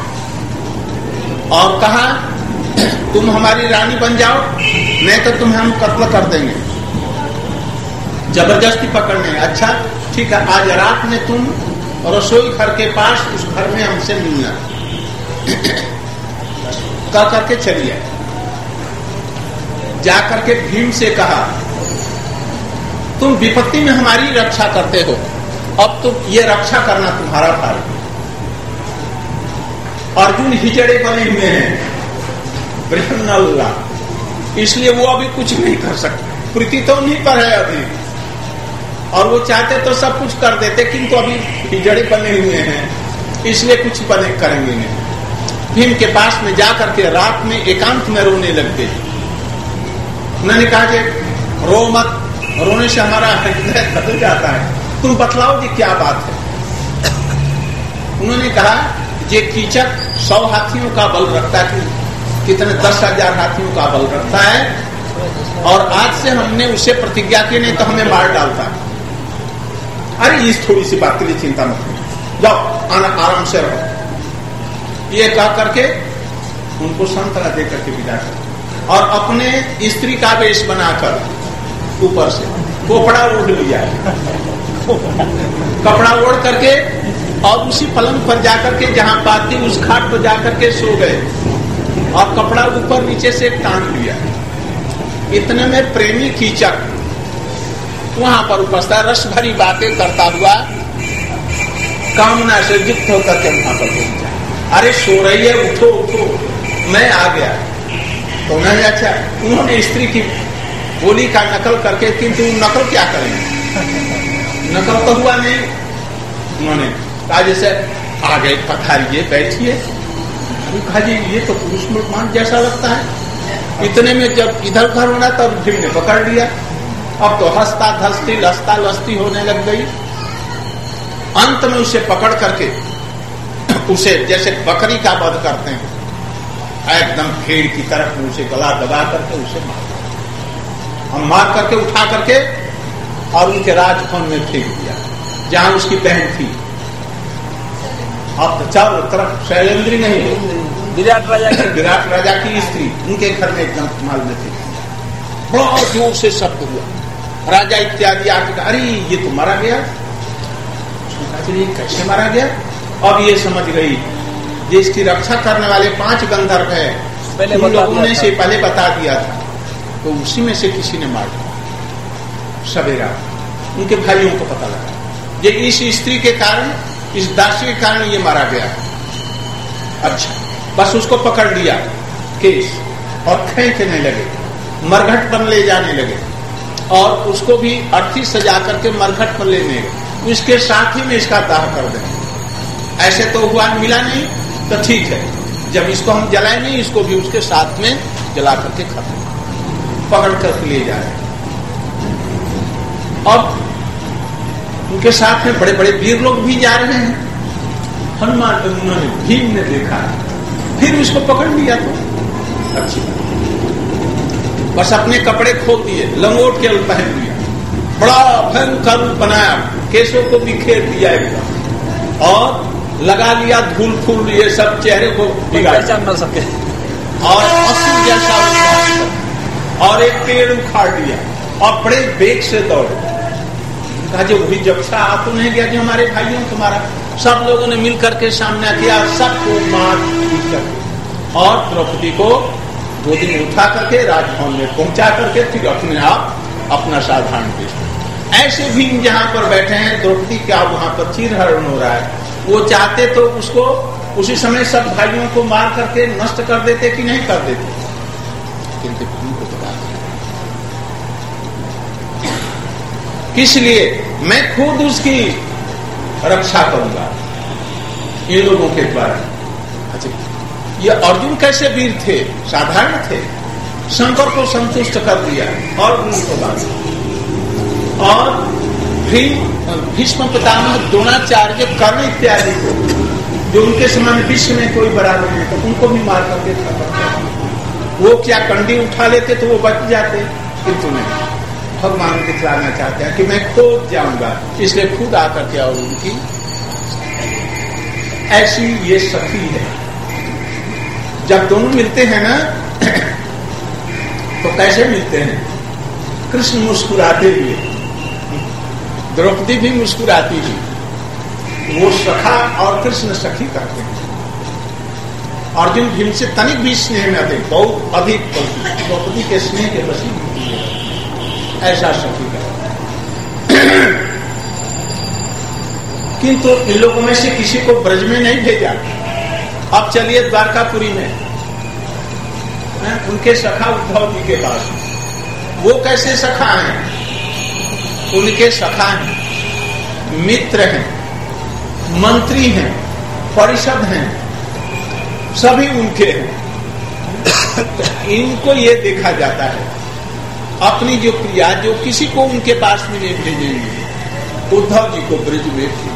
और कहा तुम हमारी रानी बन जाओ, नहीं तो तुम्हें हम कत्ल कर देंगे। जबरदस्ती पकड़ने। अच्छा ठीक है, आज रात में तुम रसोई घर के पास उस घर में हमसे मिलना। कह करके चलिए। जाकर के भीम से कहा तुम विपत्ति में हमारी रक्षा करते हो, अब तुम ये रक्षा करना तुम्हारा कार्य। अर्जुन हिजड़े बने हुए हैं, ब्रह्मल्ला, इसलिए वो अभी कुछ नहीं कर सकते। प्रीति तो उन्हीं पर है अभी, और वो चाहते तो सब कुछ कर देते, किंतु अभी हिजड़े बने हुए हैं, इसलिए कुछ बने करेंगे नहीं। भीम के पास में जाकर के रात में एकांत में रोने लग गए। उन्होंने कहा कि रो मत, रोने से हमारा हृदय बदल जाता है, तुम बतलाओ जी क्या बात है। उन्होंने कहा ये कीचक 100 हाथियों का बल रखता है, कितने 10,000 हाथियों का बल रखता है, और आज से हमने उससे प्रतिज्ञा की नहीं तो हमें मार डालता। अरे इस थोड़ी सी बात के लिए चिंता मत करो, जाओ आराम से रहो। ये कह करके उनको संतरा दे करके विदा कर और अपने स्त्री का वेश बनाकर ऊपर से कपड़ा ओढ़ लिया, कपड़ा ओढ़ करके और उसी पलंग पर जाकर के जहां पाती उस खाट पर जाकर के सो गए और कपड़ा ऊपर नीचे से टांग लिया। इतने में प्रेमी कीचक वहां पर उपस्थित रस भरी बातें करता हुआ कामना से युक्त होकर के वहां पर पहुंचा। अरे सो रही है, उठो उठो, मैं आ गया। तो उन्होंने अच्छा, उन्होंने स्त्री की बोली का नकल करके, किंतु नकल क्या करेंगे, नकल तो हुआ नहीं। उन्होंने कहा जैसे आ गए, पधारिए, बैठिए। कहा जी ये तो पुरुष मुसलमान जैसा लगता है। इतने में जब इधर उधर होना तब भीड़ ने पकड़ लिया। अब तो हंसता धसती लसता लस्ती होने लग गई। अंत में उसे पकड़ करके उसे जैसे बकरी का वध करते हैं एकदम भीड़ की तरफ में उसे गला दबा करके उसे मार करके उठा करके और उनके राजभवन में फेंक दिया जहां उसकी बहन थी। अब तो चारों तरफ शैलेंद्री नहीं, विराट राजा की स्त्री उनके घर में एकदम कमाल में थी। बड़ा जोर से शब्द हुआ, राजा इत्यादि आके अरे ये तो मारा गया। चलिए कैसे मारा गया? अब ये समझ गई ये इसकी रक्षा करने वाले 5 गंधर्व है, उन लोगों ने से पहले बता दिया था, तो उसी में से किसी ने मार दिया। सवेरा उनके भाइयों को पता लगा ये इस स्त्री के कारण, इस दासी के कारण ये मारा गया। अच्छा, बस उसको पकड़ लिया केस और खींचने लगे, मरघट पर ले जाने लगे और उसको भी अर्थी सजा करके मरघट पर लेने गए। उसके साथ ही में इसका दाह कर देंगे। ऐसे तो हुआ मिला नहीं तो ठीक है, जब इसको हम जलाए नहीं, इसको भी उसके साथ में जला करके खत्म, पकड़ कर ले जा रहे। अब उनके साथ में बड़े बड़े वीर लोग भी जा रहे हैं। हनुमान उन्होंने भीम ने देखा, फिर उसको पकड़ लिया। तो अच्छी बस अपने कपड़े खोल दिए, लंगोट के पहन लिया, बड़ा भयंकर रूप बनाया, केसों को बिखेर दिया एकदम और लगा लिया धूल फूल, ये सब चेहरे को बिगाड़ न सके और असुर जैसा और एक पेड़ उखाड़ लिया और बड़े बेग से दौड़े। कहा जो वही जब आ तो नहीं गया जो हमारे भाइयों तुम्हारा। सब लोगों ने मिल करके सामना किया, सबको मार पीट और द्रौपदी को गोदी में उठा करके राजभवन में पहुंचा करके फिर अपने आप अपना साधारण पेश। ऐसे भी जहां पर बैठे हैं, द्रौपदी का वहां पर चीरहरण हो रहा है। वो चाहते तो उसको उसी समय सब भाइयों को मार करके नष्ट कर देते कि नहीं कर देते, किंतु उनको बता इसलिए मैं खुद उसकी रक्षा करूंगा ये लोगों के द्वारा। अच्छा, ये अर्जुन कैसे वीर थे, साधारण थे, शंकर को संतुष्ट कर दिया और उनको बात। और भीष्म पितामह द्रोणाचार्य कर्ण इत्यादि को जो उनके समान विश्व में कोई बराबर नहीं था, उनको भी मार करके खत्म। वो क्या कंडी उठा लेते तो वो बच जाते, किंतु नहीं, भगवान दिखलाना चाहते हैं कि मैं खोज जाऊंगा, इसलिए खुद आकर के और उनकी ऐसी ये सखी है। जब दोनों मिलते हैं ना तो कैसे मिलते हैं? कृष्ण मुस्कुराते हुए, द्रौपदी भी मुस्कुराती थी। वो सखा और कृष्ण सखी करते हैं। अर्जुन भीम से तनिक भी स्नेह में थे, बहुत अधिक द्रौपदी के स्नेह के वशी ऐसा सखी करते। किंतु इन लोगों में से किसी को ब्रज में नहीं भेजा। अब चलिए द्वारकापुरी में उनके सखा उद्धव जी के पास। वो कैसे सखा हैं? उनके सखा हैं, मित्र हैं, मंत्री हैं, परिषद हैं, सभी उनके हैं। इनको ये देखा जाता है अपनी जो क्रिया जो किसी को उनके पास में नहीं भेजेंगे, उद्धव जी को ब्रज में भेजे।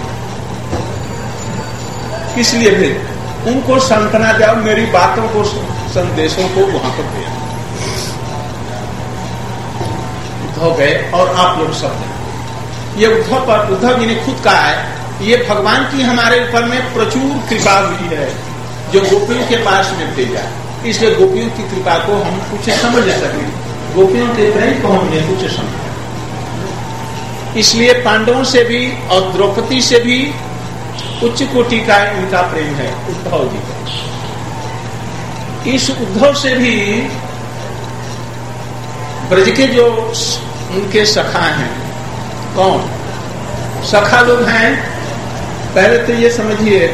किस लिए भेजे? उनको सांत्वना जाओ, मेरी बातों को, संदेशों को वहां पर भेजा। हो गए और आप लोग सब जाए। ये उद्धव जी ने खुद कहा है, ये भगवान की हमारे ऊपर में प्रचुर कृपा हुई है जो गोपियों के पास में भेजा, इसलिए गोपियों की कृपा को हम कुछ समझ सके, गोपियों के प्रेम को हमने कुछ समझा। इसलिए पांडवों से भी और द्रौपदी से भी उच्च कोटि का इनका प्रेम है उद्धव जी का। इस उद्धव से भी ब्रज के जो उनके सखा हैं, कौन सखा लोग हैं, पहले तो ये समझिए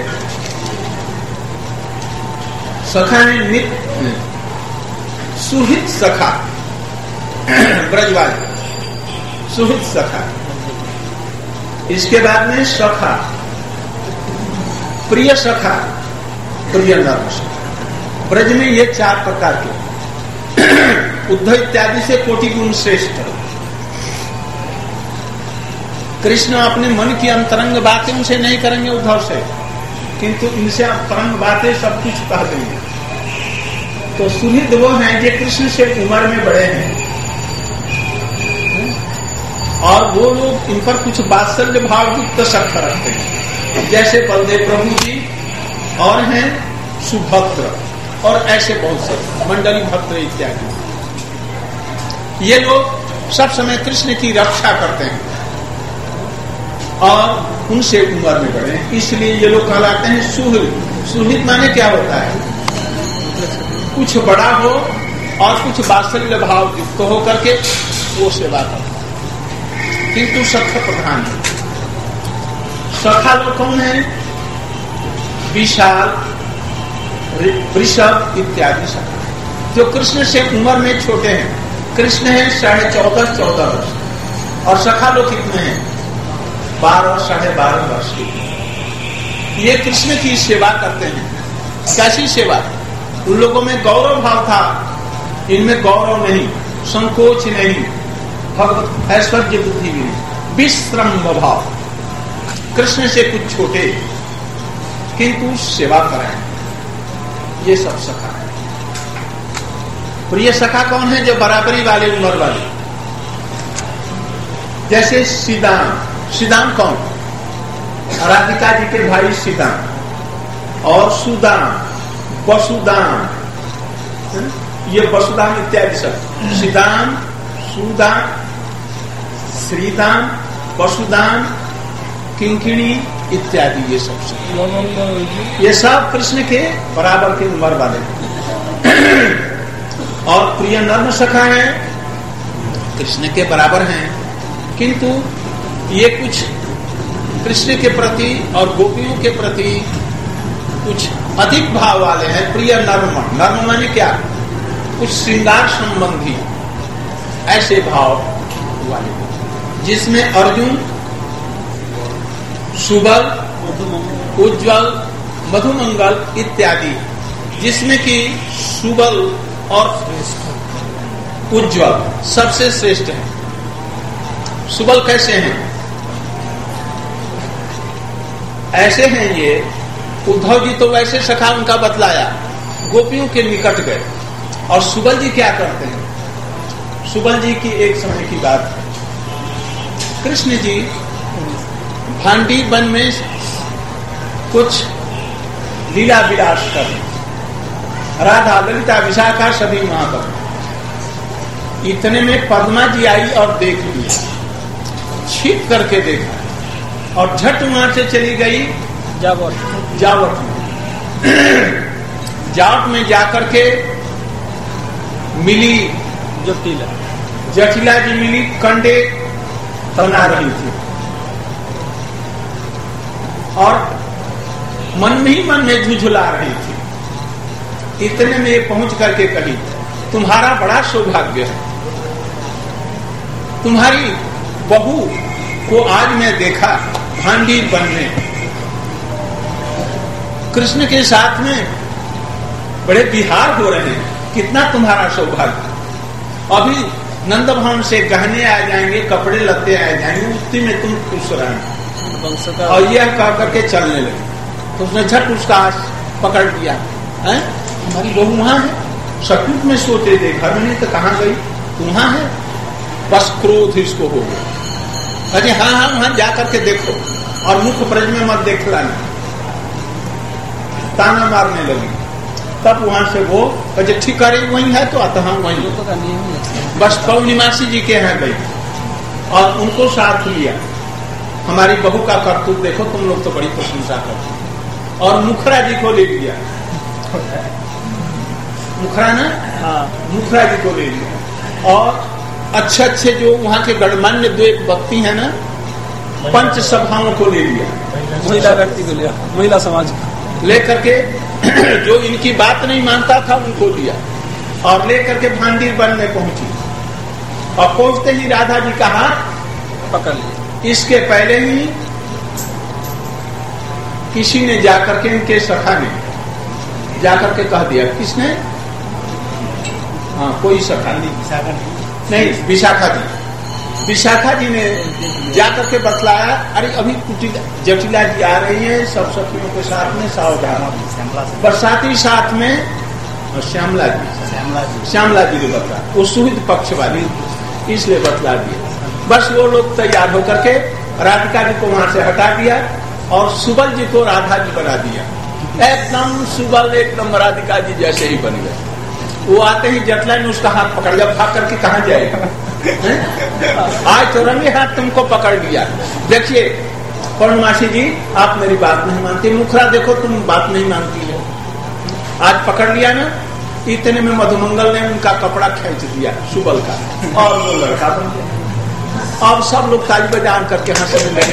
सखा है नित्य सुहित सखा, ब्रजवाली सुहित सखा। इसके बाद में सखा, प्रिय सखा, प्रिय नर्म सखा। ब्रज में ये 4 प्रकार के उद्धव इत्यादि से कोटि गुण श्रेष्ठ। कृष्ण अपने मन की अंतरंग बातें उनसे नहीं करेंगे उद्धव से, किंतु इनसे अंतरंग बातें सब कुछ कह देंगे। तो सुहृद वो हैं जो कृष्ण से उम्र में बड़े हैं और वो लोग इन पर कुछ वात्सल्य भाव युक्त सख्त रखते हैं, जैसे बलदेव प्रभु जी और हैं सुभद्र और ऐसे बहुत से मंडली भद्र इत्यादि। ये लोग सब समय कृष्ण की रक्षा करते हैं और उनसे उम्र में बड़े हैं, इसलिए ये लोग कहलाते हैं सुहृद। सुहृद माने क्या होता है, कुछ बड़ा हो और कुछ वात्सल्य भाव युक्त हो करके वो सेवा करता है, किंतु सख्त प्रधान है। सखा लोग कौन है, विशाल, वृषभ इत्यादि सखा जो कृष्ण से उम्र में छोटे हैं। कृष्ण है 14.5-14 वर्ष और सखा लोग कितने हैं, 12 साढ़े 12 वर्ष के। ये कृष्ण की सेवा करते हैं। कैसी सेवा, उन लोगों में गौरव भाव था, इनमें गौरव नहीं, संकोच नहीं, भगवत ऐश्वर्य बुद्धि भी नहीं, विश्रम्भ भाव। कृष्ण से कुछ छोटे किंतु सेवा कराएं, ये सब सखा है। प्रिय सखा कौन है, जो बराबरी वाले उम्र वाले, जैसे सीदाम। सीदाम कौन, राधिका जी के भाई सीदाम और सुदाम, वसुदाम, ये वसुदाम इत्यादि सब। सीदाम, सुदाम, श्रीदाम, वसुदाम, किंकिणी इत्यादि, ये सब ये सब कृष्ण के बराबर के उम्र वाले। और प्रिय नर्म सखा है, कृष्ण के बराबर हैं, किंतु ये कुछ कृष्ण के प्रति और गोपियों के प्रति कुछ अधिक भाव वाले हैं। प्रिय नर्म, नर्म माने क्या, कुछ श्रृंगार संबंधी ऐसे भाव वाले, जिसमें अर्जुन, सुबल, उज्ज्वल, मधुमंगल इत्यादि, जिसमें कि सुबल और उज्ज्वल सबसे श्रेष्ठ है। सुबल कैसे हैं, ऐसे हैं ये। उद्धव जी तो वैसे सखा उनका बतलाया, गोपियों के निकट गए। और सुबल जी क्या करते हैं, सुबल जी की एक समय की बात है, कृष्ण जी भांडी वन में कुछ लीला विलास कर, राधा, ललिता, विशाखा सभी वहां पर। इतने में पद्मा जी आई और देख लिया, छिप करके देखा और झट वहां से चली गई जावट में। जावट में जाकर के मिली जटिला जी मिली, कंडे बना रही थी और मन में ही मन में झुझुला रही थी। इतने में पहुंच करके कही, तुम्हारा बड़ा सौभाग्य है, तुम्हारी बहू को आज मैं देखा भांडी बनने, कृष्ण के साथ में बड़े विहार हो रहे हैं, कितना तुम्हारा सौभाग्य। अभी नंद भवन से गहने आ जाएंगे, कपड़े लत्ते आ जाएंगे, उतनी में तुम खुश रहना। और यह कह करके चलने लगे। तो उसने झट उसका हाथ पकड़ लिया, तुम्हारी बहू वहां है, सचमुच में सोते थे, घर में नहीं तो कहाँ गई, तुम वहां है। बस क्रोध इसको हो गया। अरे हाँ हाँ वहां जाकर के देखो, और मुख ब्रज में मत देख लाना, ताना मारने लगी। तब वहां से वो अजय ठीक करे वही है तो अतः वही बस पौर्णिमासी जी के यहाँ गई और उनको साथ लिया। हमारी बहू का करतूत देखो, तुम लोग तो बड़ी प्रशंसा करते, और मुखरा जी को ले लिया। मुखरा ना, हाँ, मुखरा जी को ले लिया। और अच्छे अच्छे जो वहाँ के गणमान्य दो एक व्यक्ति है ना, पंच सभाओं को ले लिया, महिला व्यक्ति को लिया, महिला समाज लेकर के जो इनकी बात नहीं मानता था उनको लिया, और लेकर के भांडीर वन में पहुंची। और पहुंचते ही राधा जी का हाथ पकड़ लिया। इसके पहले ही किसी ने जाकर के, इनके सखा ने जाकर के कह दिया। किसने? हाँ, कोई सखा नहीं, विशाखा जी। विशाखा जी ने जाकर के बतलाया, अरे अभी जटिला जी आ रही है सब सखियों के साथ में, सावधान। बरसाती साथ में श्यामला जी ने बतला, वो सुहित पक्ष वाली, इसलिए बतला दिया। बस वो लोग तैयार होकर के राधिका जी को वहां से हटा दिया और सुबल जी को राधा जी बना दिया। एकदम सुबल एकदम राधिका जी जैसे ही बन गए। वो आते ही जटला ने उसका हाथ पकड़ लिया, भाग करके कहाँ जाएगा? आज तो रंगे हाथ तुमको पकड़ लिया। देखिए पौर्णमासी जी, आप मेरी बात नहीं मानती, मुखरा देखो तुम बात नहीं मानती है, आज पकड़ लिया ना। इतने में मधुमंगल ने उनका कपड़ा खींच दिया सुबल का, और वो लड़का बन गया। अब सब लोग ताली बजान करके हंसने लगे।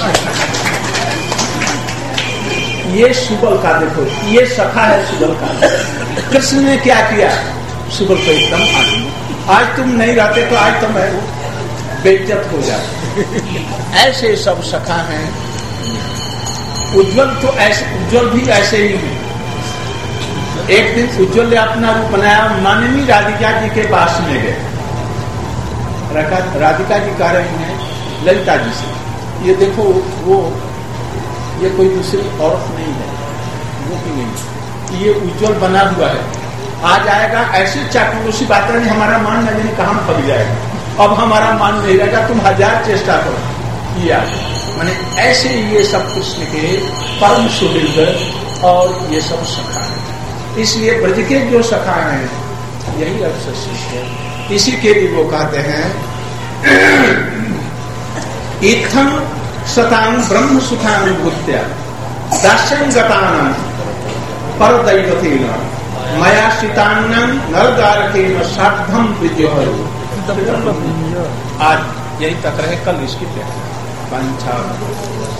ये सुबल का देखो, ये सखा है सुबल का। कृष्ण ने क्या किया? सुबल को एकदम आज तुम नहीं रहते तो आज तो मैं बेइज्जत हो जाता। ऐसे सब सखा हैं। उज्जवल तो ऐसे, उज्जवल भी ऐसे ही है। एक दिन उज्जवल ने अपना रूप बनाया, माननीय राधिका जी के पास में गए। राधिका जी कह रही हैं ललिता जी से, ये देखो वो ये कोई दूसरी औरत नहीं है, वो भी नहीं, ये उज्जवल बना हुआ है, आ जाएगा ऐसी चाकूसी बात नहीं, हमारा मान न जाने कहाँ पक जाएगा। अब हमारा मान नहीं रहेगा, तुम 1000 चेष्टा करो। ये माने ऐसे ये सब कृष्ण के परम सुहृद और ये सब सखा है। इसलिए ब्रज के जो सखा हैं यही अवश्य शिष्य। इसी के लिए वो कहते हैं इत्थम सतांग ब्रह्म सुखानुभूत्या दास्यंगतानां परदैवतेन मया शितान्नं नरगारकेन सार्धं विद्योहरो। आज यही तक रहे, कल इसकी व्याख्या।